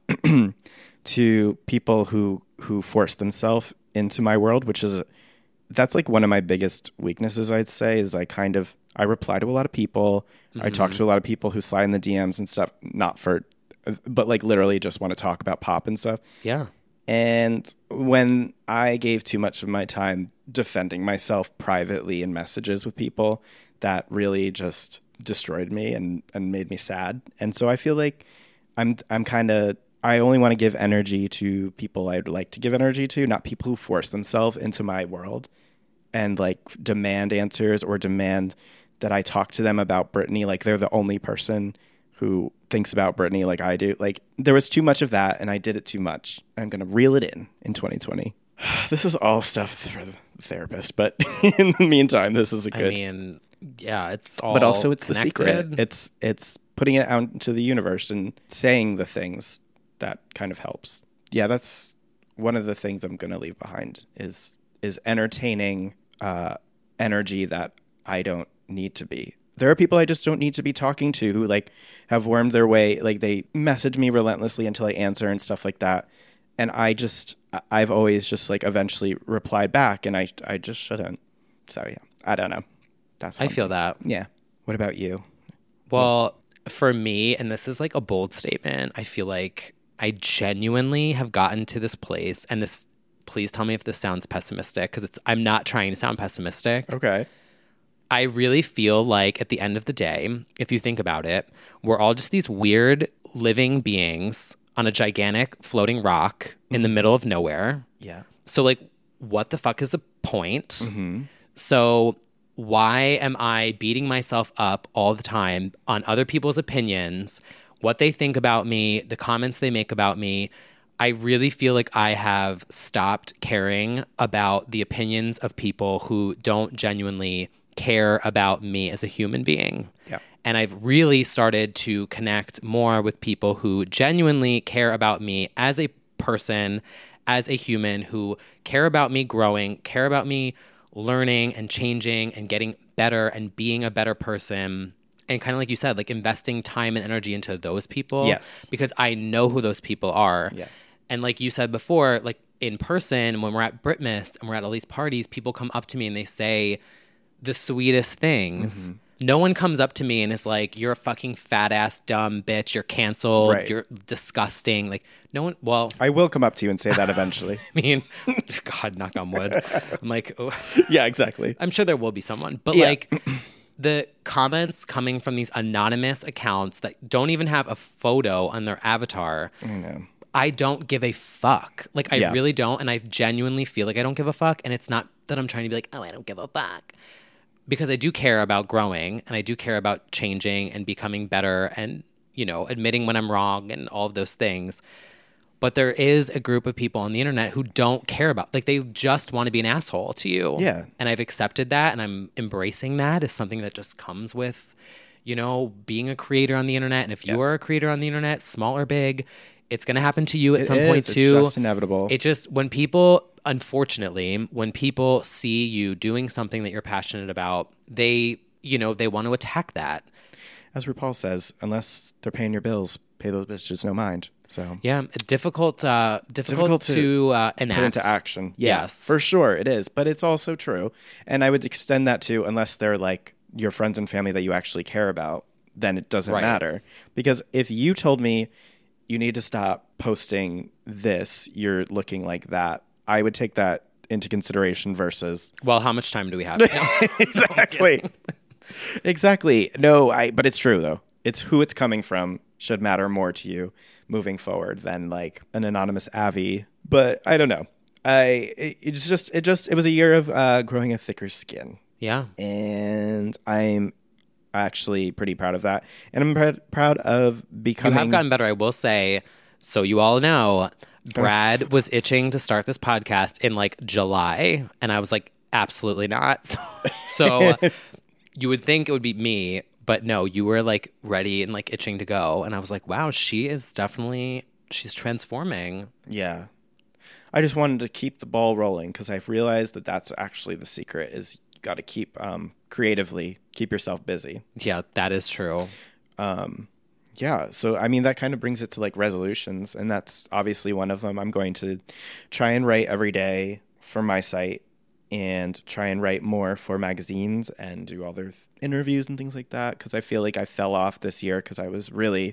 To people who, who force themselves into my world, which is, a, that's like one of my biggest weaknesses, I'd say, is I kind of, I reply to a lot of people. Mm-hmm. I talk to a lot of people who slide in the D Ms and stuff, not for, but like literally just want to talk about pop and stuff. Yeah. And when I gave too much of my time defending myself privately in messages with people, that really just destroyed me and, and made me sad. And so I feel like I'm I'm kind of, I only want to give energy to people I'd like to give energy to, not people who force themselves into my world and like demand answers or demand that I talk to them about Britney like they're the only person who thinks about Britney like I do. Like there was too much of that and I did it too much. I'm going to reel it in in twenty twenty. This is all stuff for the therapist, but in the meantime, this is a good. I mean, yeah, it's all But also it's connected. The secret. It's it's putting it out into the universe and saying the things that kind of helps. Yeah, that's one of the things I'm going to leave behind is is entertaining uh, energy that I don't need to be. There are people I just don't need to be talking to who like have wormed their way. Like they message me relentlessly until I answer and stuff like that. And I just, I've always just like eventually replied back and I, I just shouldn't. So yeah, I don't know. That's I feel thing. That. Yeah. What about you? Well, for me, and this is like a bold statement, I feel like I genuinely have gotten to this place, and this please tell me if this sounds pessimistic, because it's I'm not trying to sound pessimistic. Okay. I really feel like at the end of the day, if you think about it, we're all just these weird living beings on a gigantic floating rock in the middle of nowhere. Yeah. So like, what the fuck is the point? Mm-hmm. So why am I beating myself up all the time on other people's opinions, what they think about me, the comments they make about me? I really feel like I have stopped caring about the opinions of people who don't genuinely care about me as a human being. Yeah. And I've really started to connect more with people who genuinely care about me as a person, as a human, who care about me growing, care about me learning and changing and getting better and being a better person. And kind of like you said, like investing time and energy into those people. Yes. Because I know who those people are. Yeah. And like you said before, like in person, when we're at Britmas and we're at all these parties, people come up to me and they say the sweetest things. Mm-hmm. No one comes up to me and is like, you're a fucking fat ass dumb bitch, you're canceled, right. You're disgusting. Like no one, well. I will come up to you and say that eventually. I mean, God, knock on wood. I'm like, oh. Yeah, exactly. I'm sure there will be someone. But yeah. like the comments coming from these anonymous accounts that don't even have a photo on their avatar. I know. I don't give a fuck. Like, I yeah. really don't. And I genuinely feel like I don't give a fuck. And it's not that I'm trying to be like, oh, I don't give a fuck. Because I do care about growing and I do care about changing and becoming better and, you know, admitting when I'm wrong and all of those things. But there is a group of people on the internet who don't care about, like, they just want to be an asshole to you. Yeah. And I've accepted that and I'm embracing that as something that just comes with, you know, being a creator on the internet. And if you yeah. are a creator on the internet, small or big, it's going to happen to you at it some is. point too. It's just inevitable. It just, when people, unfortunately, when people see you doing something that you're passionate about, they, you know, they want to attack that. As RuPaul says, unless they're paying your bills, pay those bitches no mind. So yeah, difficult, uh, difficult, difficult to, to uh, enact. put into action. Yeah, yes, for sure it is. But it's also true, and I would extend that to unless they're like your friends and family that you actually care about, then it doesn't right. matter. Because if you told me you need to stop posting this, you're looking like that, I would take that into consideration versus, well, how much time do we have? Exactly. Exactly. No, I, but it's true though. It's who it's coming from should matter more to you moving forward than like an anonymous Avi. But I don't know. I, it, it's just, it just, it was a year of uh, growing a thicker skin. Yeah. And I'm actually pretty proud of that. And I'm pr- proud of becoming. You have gotten better, I will say. So you all know, Brad was itching to start this podcast in like July. And I was like, absolutely not. So, so you would think it would be me, but no, you were like ready and like itching to go. And I was like, wow, she is definitely, she's transforming. Yeah. I just wanted to keep the ball rolling because I've realized that that's actually the secret is you got to keep um, creatively, keep yourself busy. Yeah, that is true. Um, yeah. So, I mean, that kind of brings it to like resolutions. And that's obviously one of them. I'm going to try and write every day for my site and try and write more for magazines and do other th- interviews and things like that. Because I feel like I fell off this year because I was really...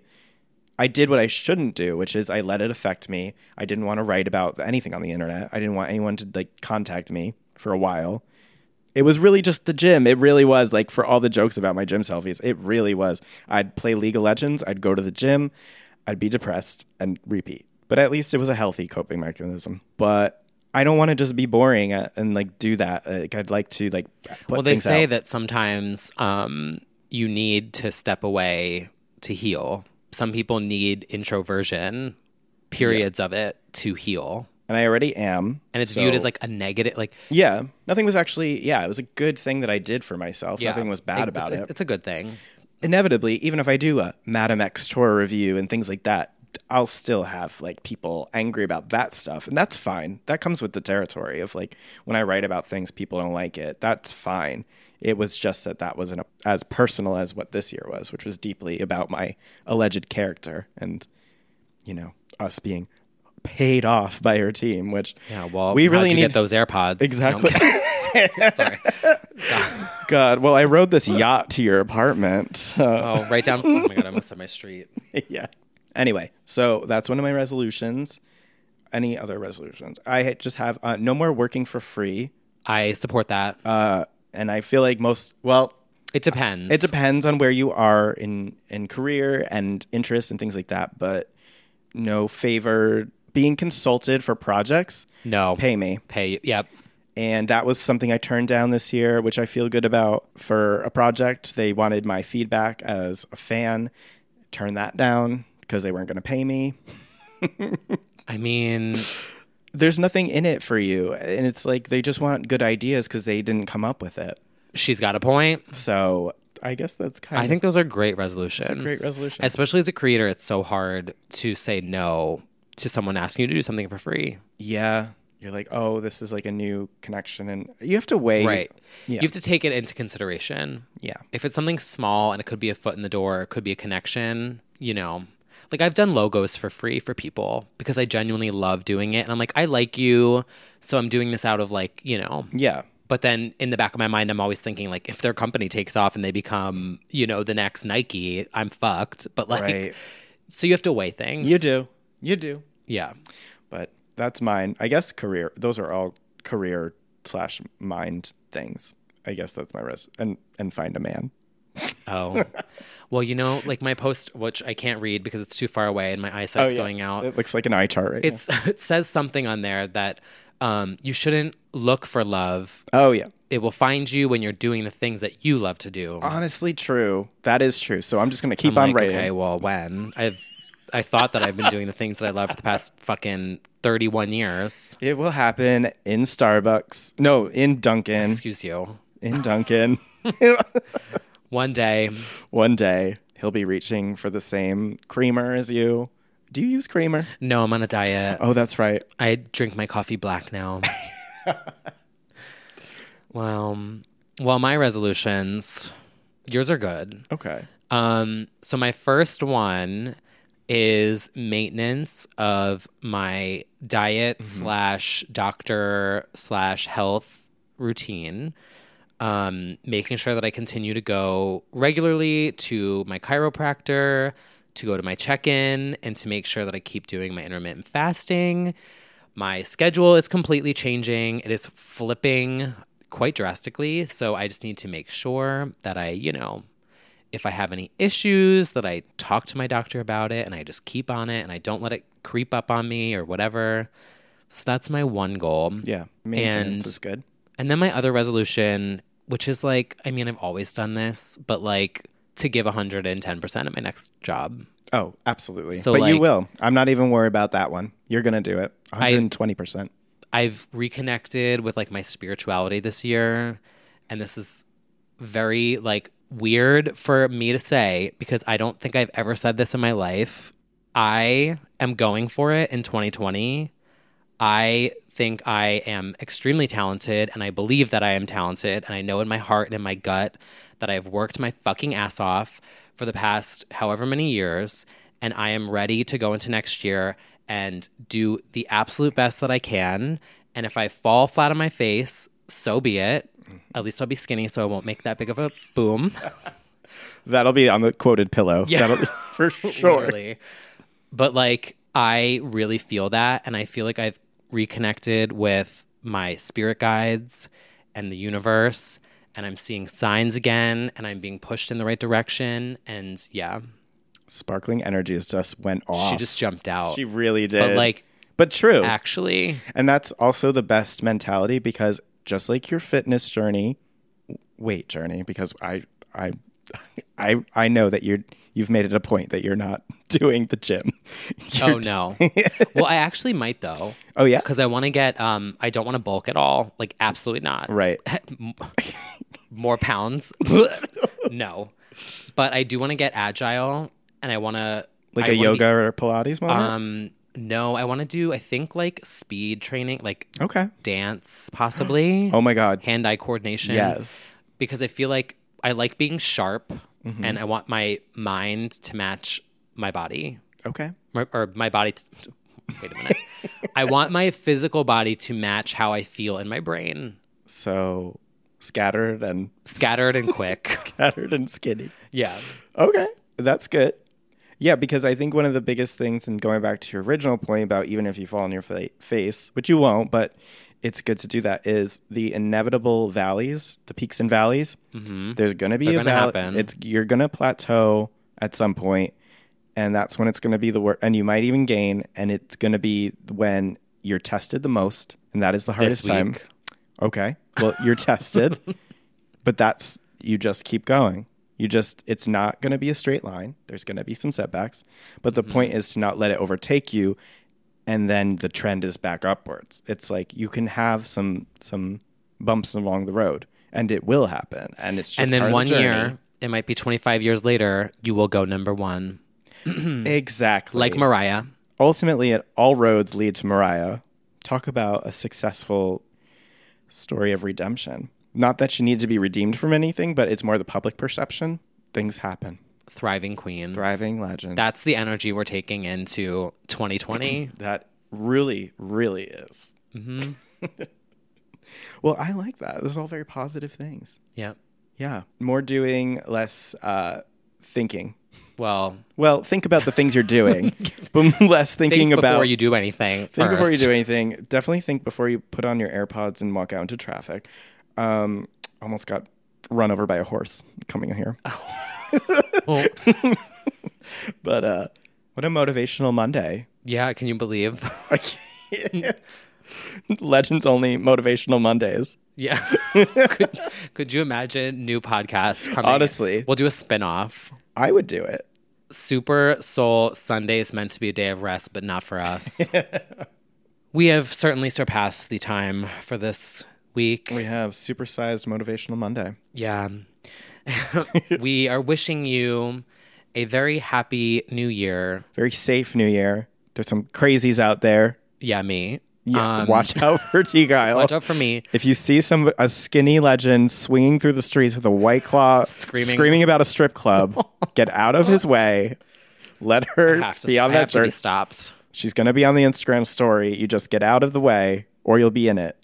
I did what I shouldn't do, which is I let it affect me. I didn't want to write about anything on the internet. I didn't want anyone to like contact me for a while. It was really just the gym. It really was like for all the jokes about my gym selfies. It really was. I'd play League of Legends. I'd go to the gym. I'd be depressed and repeat. But at least it was a healthy coping mechanism. But I don't want to just be boring and like do that. Like, I'd like to like put Well, they things say out. that sometimes um, you need to step away to heal. Some people need introversion, periods yeah. of it, to heal. And I already am. And it's so, viewed as like a negative, like... Yeah. Nothing was actually, yeah, it was a good thing that I did for myself. Yeah, Nothing was bad it, about it's, it. It's a good thing. Inevitably, even if I do a Madam X tour review and things like that, I'll still have like people angry about that stuff. And that's fine. That comes with the territory of like, when I write about things, people don't like it. That's fine. It was just that that wasn't a, as personal as what this year was, which was deeply about my alleged character and, you know, us being paid off by her team, which yeah, well, we really how'd you need get those AirPods. Exactly. No, sorry. God. God. Well, I rode this yacht to your apartment. Uh, oh, right down. Oh my God, I must have my street. Yeah. Anyway, so that's one of my resolutions. any other resolutions. I ha- just have uh, no more working for free. I support that. Uh, and I feel like most, well, it depends. It depends on where you are in, in career and interest and things like that. But no favor being consulted for projects. No. Pay me. Pay. Yep. And that was something I turned down this year, which I feel good about. For a project, they wanted my feedback as a fan. Turned that down because they weren't going to pay me. I mean, there's nothing in it for you. And it's like they just want good ideas because they didn't come up with it. She's got a point. So I guess that's kind I of... think those are great resolutions. That's a great resolution. Especially as a creator, it's so hard to say no to someone asking you to do something for free. Yeah. You're like, oh, this is like a new connection. And you have to weigh. Right. Yeah. You have to take it into consideration. Yeah. If it's something small and it could be a foot in the door, it could be a connection, you know. Like I've done logos for free for people because I genuinely love doing it. And I'm like, I like you, so I'm doing this out of like, you know. Yeah. But then in the back of my mind, I'm always thinking like, if their company takes off and they become, you know, the next Nike, I'm fucked. But like, right. So you have to weigh things. You do. You do. Yeah. But that's mine. I guess career. Those are all career slash mind things. I guess that's my res. And and find a man. Oh. Well, you know, like my post, which I can't read because it's too far away and my eyesight's oh, yeah. going out. It looks like an eye chart right it's, now. It says something on there that um, you shouldn't look for love. Oh, yeah. It will find you when you're doing the things that you love to do. Honestly, true. That is true. So I'm just going to keep I'm on like, writing. Okay, well, when? I've I thought that I've been doing the things that I love for the past fucking thirty-one years. It will happen in Starbucks. No, in Dunkin'. Excuse you. In Dunkin'. One day. One day, he'll be reaching for the same creamer as you. Do you use creamer? No, I'm on a diet. Oh, that's right. I drink my coffee black now. Well, well, my resolutions, yours are good. Okay. Um, so my first one is maintenance of my diet mm-hmm. slash doctor slash health routine. Um, making sure that I continue to go regularly to my chiropractor, to go to my check-in, and to make sure that I keep doing my intermittent fasting. My schedule is completely changing. It is flipping quite drastically. So I just need to make sure that I, you know, if I have any issues, that I talk to my doctor about it and I just keep on it and I don't let it creep up on me or whatever. So that's my one goal. Yeah, maintenance and, is good. And then my other resolution, which is like, I mean, I've always done this, but like to give one hundred ten percent at my next job. Oh, absolutely. So but like, you will. I'm not even worried about that one. You're going to do it. one hundred twenty percent. I, I've reconnected with like my spirituality this year. And this is very like weird for me to say because I don't think I've ever said this in my life. I am going for it in twenty twenty. I think I am extremely talented and I believe that I am talented and I know in my heart and in my gut that I have worked my fucking ass off for the past however many years and I am ready to go into next year and do the absolute best that I can. And if I fall flat on my face, so be it. At least I'll be skinny so I won't make that big of a boom. That'll be on the quoted pillow. Yeah. That'll be for sure. Literally. But like, I really feel that. And I feel like I've reconnected with my spirit guides and the universe. And I'm seeing signs again. And I'm being pushed in the right direction. And yeah. Sparkling energies just went off. She just jumped out. She really did. But like, but true. Actually. And that's also the best mentality because just like your fitness journey, weight journey, because I, I, I, I know that you're, you've made it a point that you're not doing the gym. You're oh no. Well, I actually might though. Oh yeah. Because I want to get, um, I don't want to bulk at all. Like absolutely not. Right. More pounds. No. But I do want to get agile and I want to. Like I a yoga be, or Pilates moment? Um, no, I want to do, I think like speed training, like okay. dance possibly. Oh my God. Hand-eye coordination. Yes. Because I feel like I like being sharp mm-hmm. and I want my mind to match my body. Okay. Or, or my body. To, wait a minute. I want my physical body to match how I feel in my brain. So scattered and... Scattered and quick. Scattered and skinny. Yeah. Okay. That's good. Yeah, because I think one of the biggest things, and going back to your original point about even if you fall on your fa- face, which you won't, but it's good to do that, is the inevitable valleys, the peaks and valleys. Mm-hmm. There's going to be They're a gonna valley. happen. It's you're going to plateau at some point, and that's when it's going to be the worst. And you might even gain, and it's going to be when you're tested the most, and that is the hardest This time. week. Okay, well, you're tested, but that's you just keep going. You just, it's not going to be a straight line. There's going to be some setbacks. But the mm-hmm. point is to not let it overtake you. And then the trend is back upwards. It's like you can have some some bumps along the road. And it will happen. And it's just And then part one of the journey. year, it might be twenty-five years later, you will go number one. Exactly. Like Mariah. Ultimately, it, all roads lead to Mariah. Talk about a successful story of redemption. Not that she needed to be redeemed from anything, but it's more the public perception. Things happen. Thriving queen. Thriving legend. That's the energy we're taking into twenty twenty. That really, really is. Mm-hmm. Well, I like that. Those are all very positive things. Yeah. Yeah. More doing, less uh, thinking. Well, well, think about the things you're doing, but less thinking think about before you do anything. Think first. before you do anything. Definitely think before you put on your AirPods and walk out into traffic. Um, almost got run over by a horse coming in here. Oh. But uh, what a motivational Monday! Yeah, can you believe? I can't. Legends only motivational Mondays. Yeah. could, could you imagine new podcasts coming? Honestly, we'll do a spinoff. I would do it. Super Soul Sunday is meant to be a day of rest, but not for us. We have certainly surpassed the time for this week. We have supersized motivational Monday. Yeah. We are wishing you a very happy new year. Very safe new year. There's some crazies out there. Yeah, me. Yeah, um, watch out for T-Guile. Watch out for me. If you see some a skinny legend swinging through the streets with a white claw, screaming, screaming about a strip club, get out of his way. Let her I have to, be on I that have to be dirt. stopped. She's going to be on the Instagram story. You just get out of the way, or you'll be in it.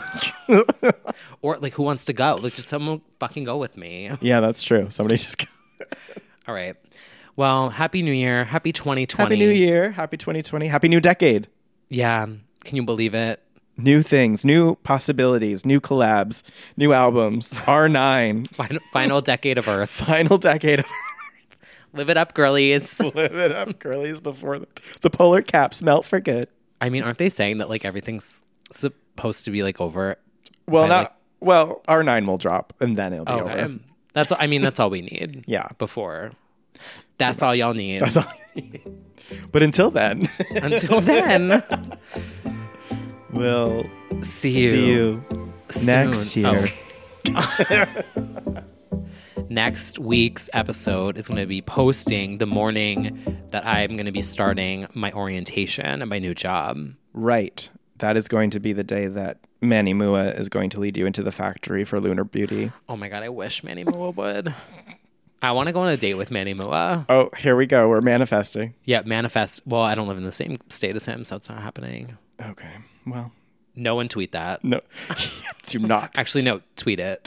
Or like, who wants to go? Like, just someone fucking go with me. Yeah, that's true. Somebody just go. All right. Well, happy New Year. Happy twenty twenty. Happy New Year. Happy twenty twenty. Happy new decade. Yeah. Can you believe it? New things, new possibilities, new collabs, new albums. R nine. Final, final decade of Earth. Final decade of Earth. Live it up, girlies. Live it up, girlies, before the, the polar caps melt for good. I mean, aren't they saying that like everything's supposed to be like over? Well, not like... well. R nine will drop, and then it'll be okay. over. That's. I mean, that's all we need. Yeah. Before. That's all y'all need. That's all you need. But until then. Until then. We'll see you, see you next year. Oh. Next week's episode is going to be posting the morning that I'm going to be starting my orientation at my new job. Right. That is going to be the day that Manny Mua is going to lead you into the factory for Lunar Beauty. Oh my God, I wish Manny Mua would. I want to go on a date with Manny Mua. Oh, here we go. We're manifesting. Yeah, manifest. Well, I don't live in the same state as him, so it's not happening. Okay. Well. No one tweet that. No. Do not. Actually, no. Tweet it.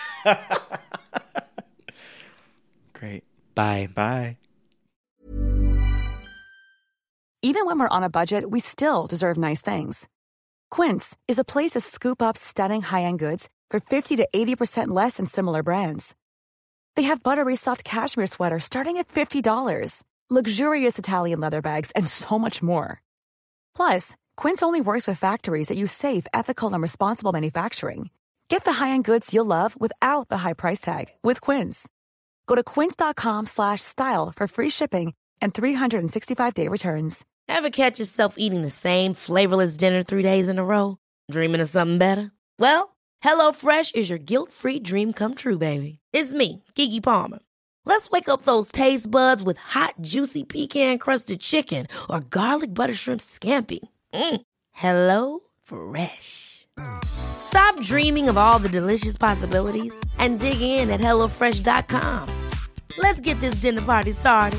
Great. Bye. Bye. Even when we're on a budget, we still deserve nice things. Quince is a place to scoop up stunning high-end goods for fifty to eighty percent less than similar brands. They have buttery soft cashmere sweaters starting at fifty dollars, luxurious Italian leather bags, and so much more. Plus, Quince only works with factories that use safe, ethical, and responsible manufacturing. Get the high-end goods you'll love without the high price tag with Quince. Go to quince.com slash style for free shipping and three sixty-five day returns. Ever catch yourself eating the same flavorless dinner three days in a row? Dreaming of something better? Well, HelloFresh is your guilt-free dream come true, baby. It's me, Keke Palmer. Let's wake up those taste buds with hot, juicy pecan-crusted chicken or garlic butter shrimp scampi. Mm. Hello Fresh. Stop dreaming of all the delicious possibilities and dig in at hello fresh dot com. Let's get this dinner party started.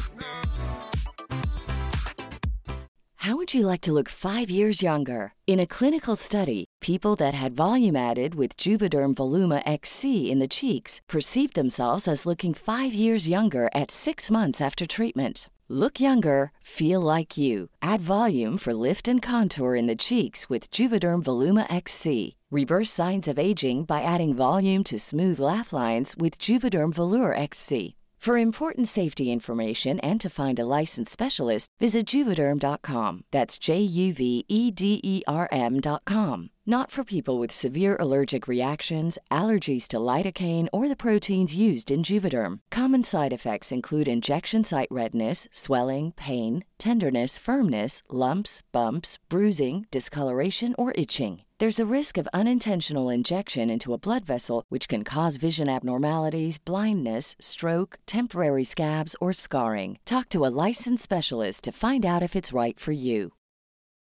How would you like to look five years younger? In a clinical study, people that had volume added with Juvederm Voluma X C in the cheeks perceived themselves as looking five years younger at six months after treatment. Look younger, feel like you. Add volume for lift and contour in the cheeks with Juvederm Voluma X C. Reverse signs of aging by adding volume to smooth laugh lines with Juvederm Volure X C. For important safety information and to find a licensed specialist, visit Juvederm dot com. That's J U V E D E R M dot com. Not for people with severe allergic reactions, allergies to lidocaine, or the proteins used in Juvederm. Common side effects include injection site redness, swelling, pain, tenderness, firmness, lumps, bumps, bruising, discoloration, or itching. There's a risk of unintentional injection into a blood vessel, which can cause vision abnormalities, blindness, stroke, temporary scabs, or scarring. Talk to a licensed specialist to find out if it's right for you.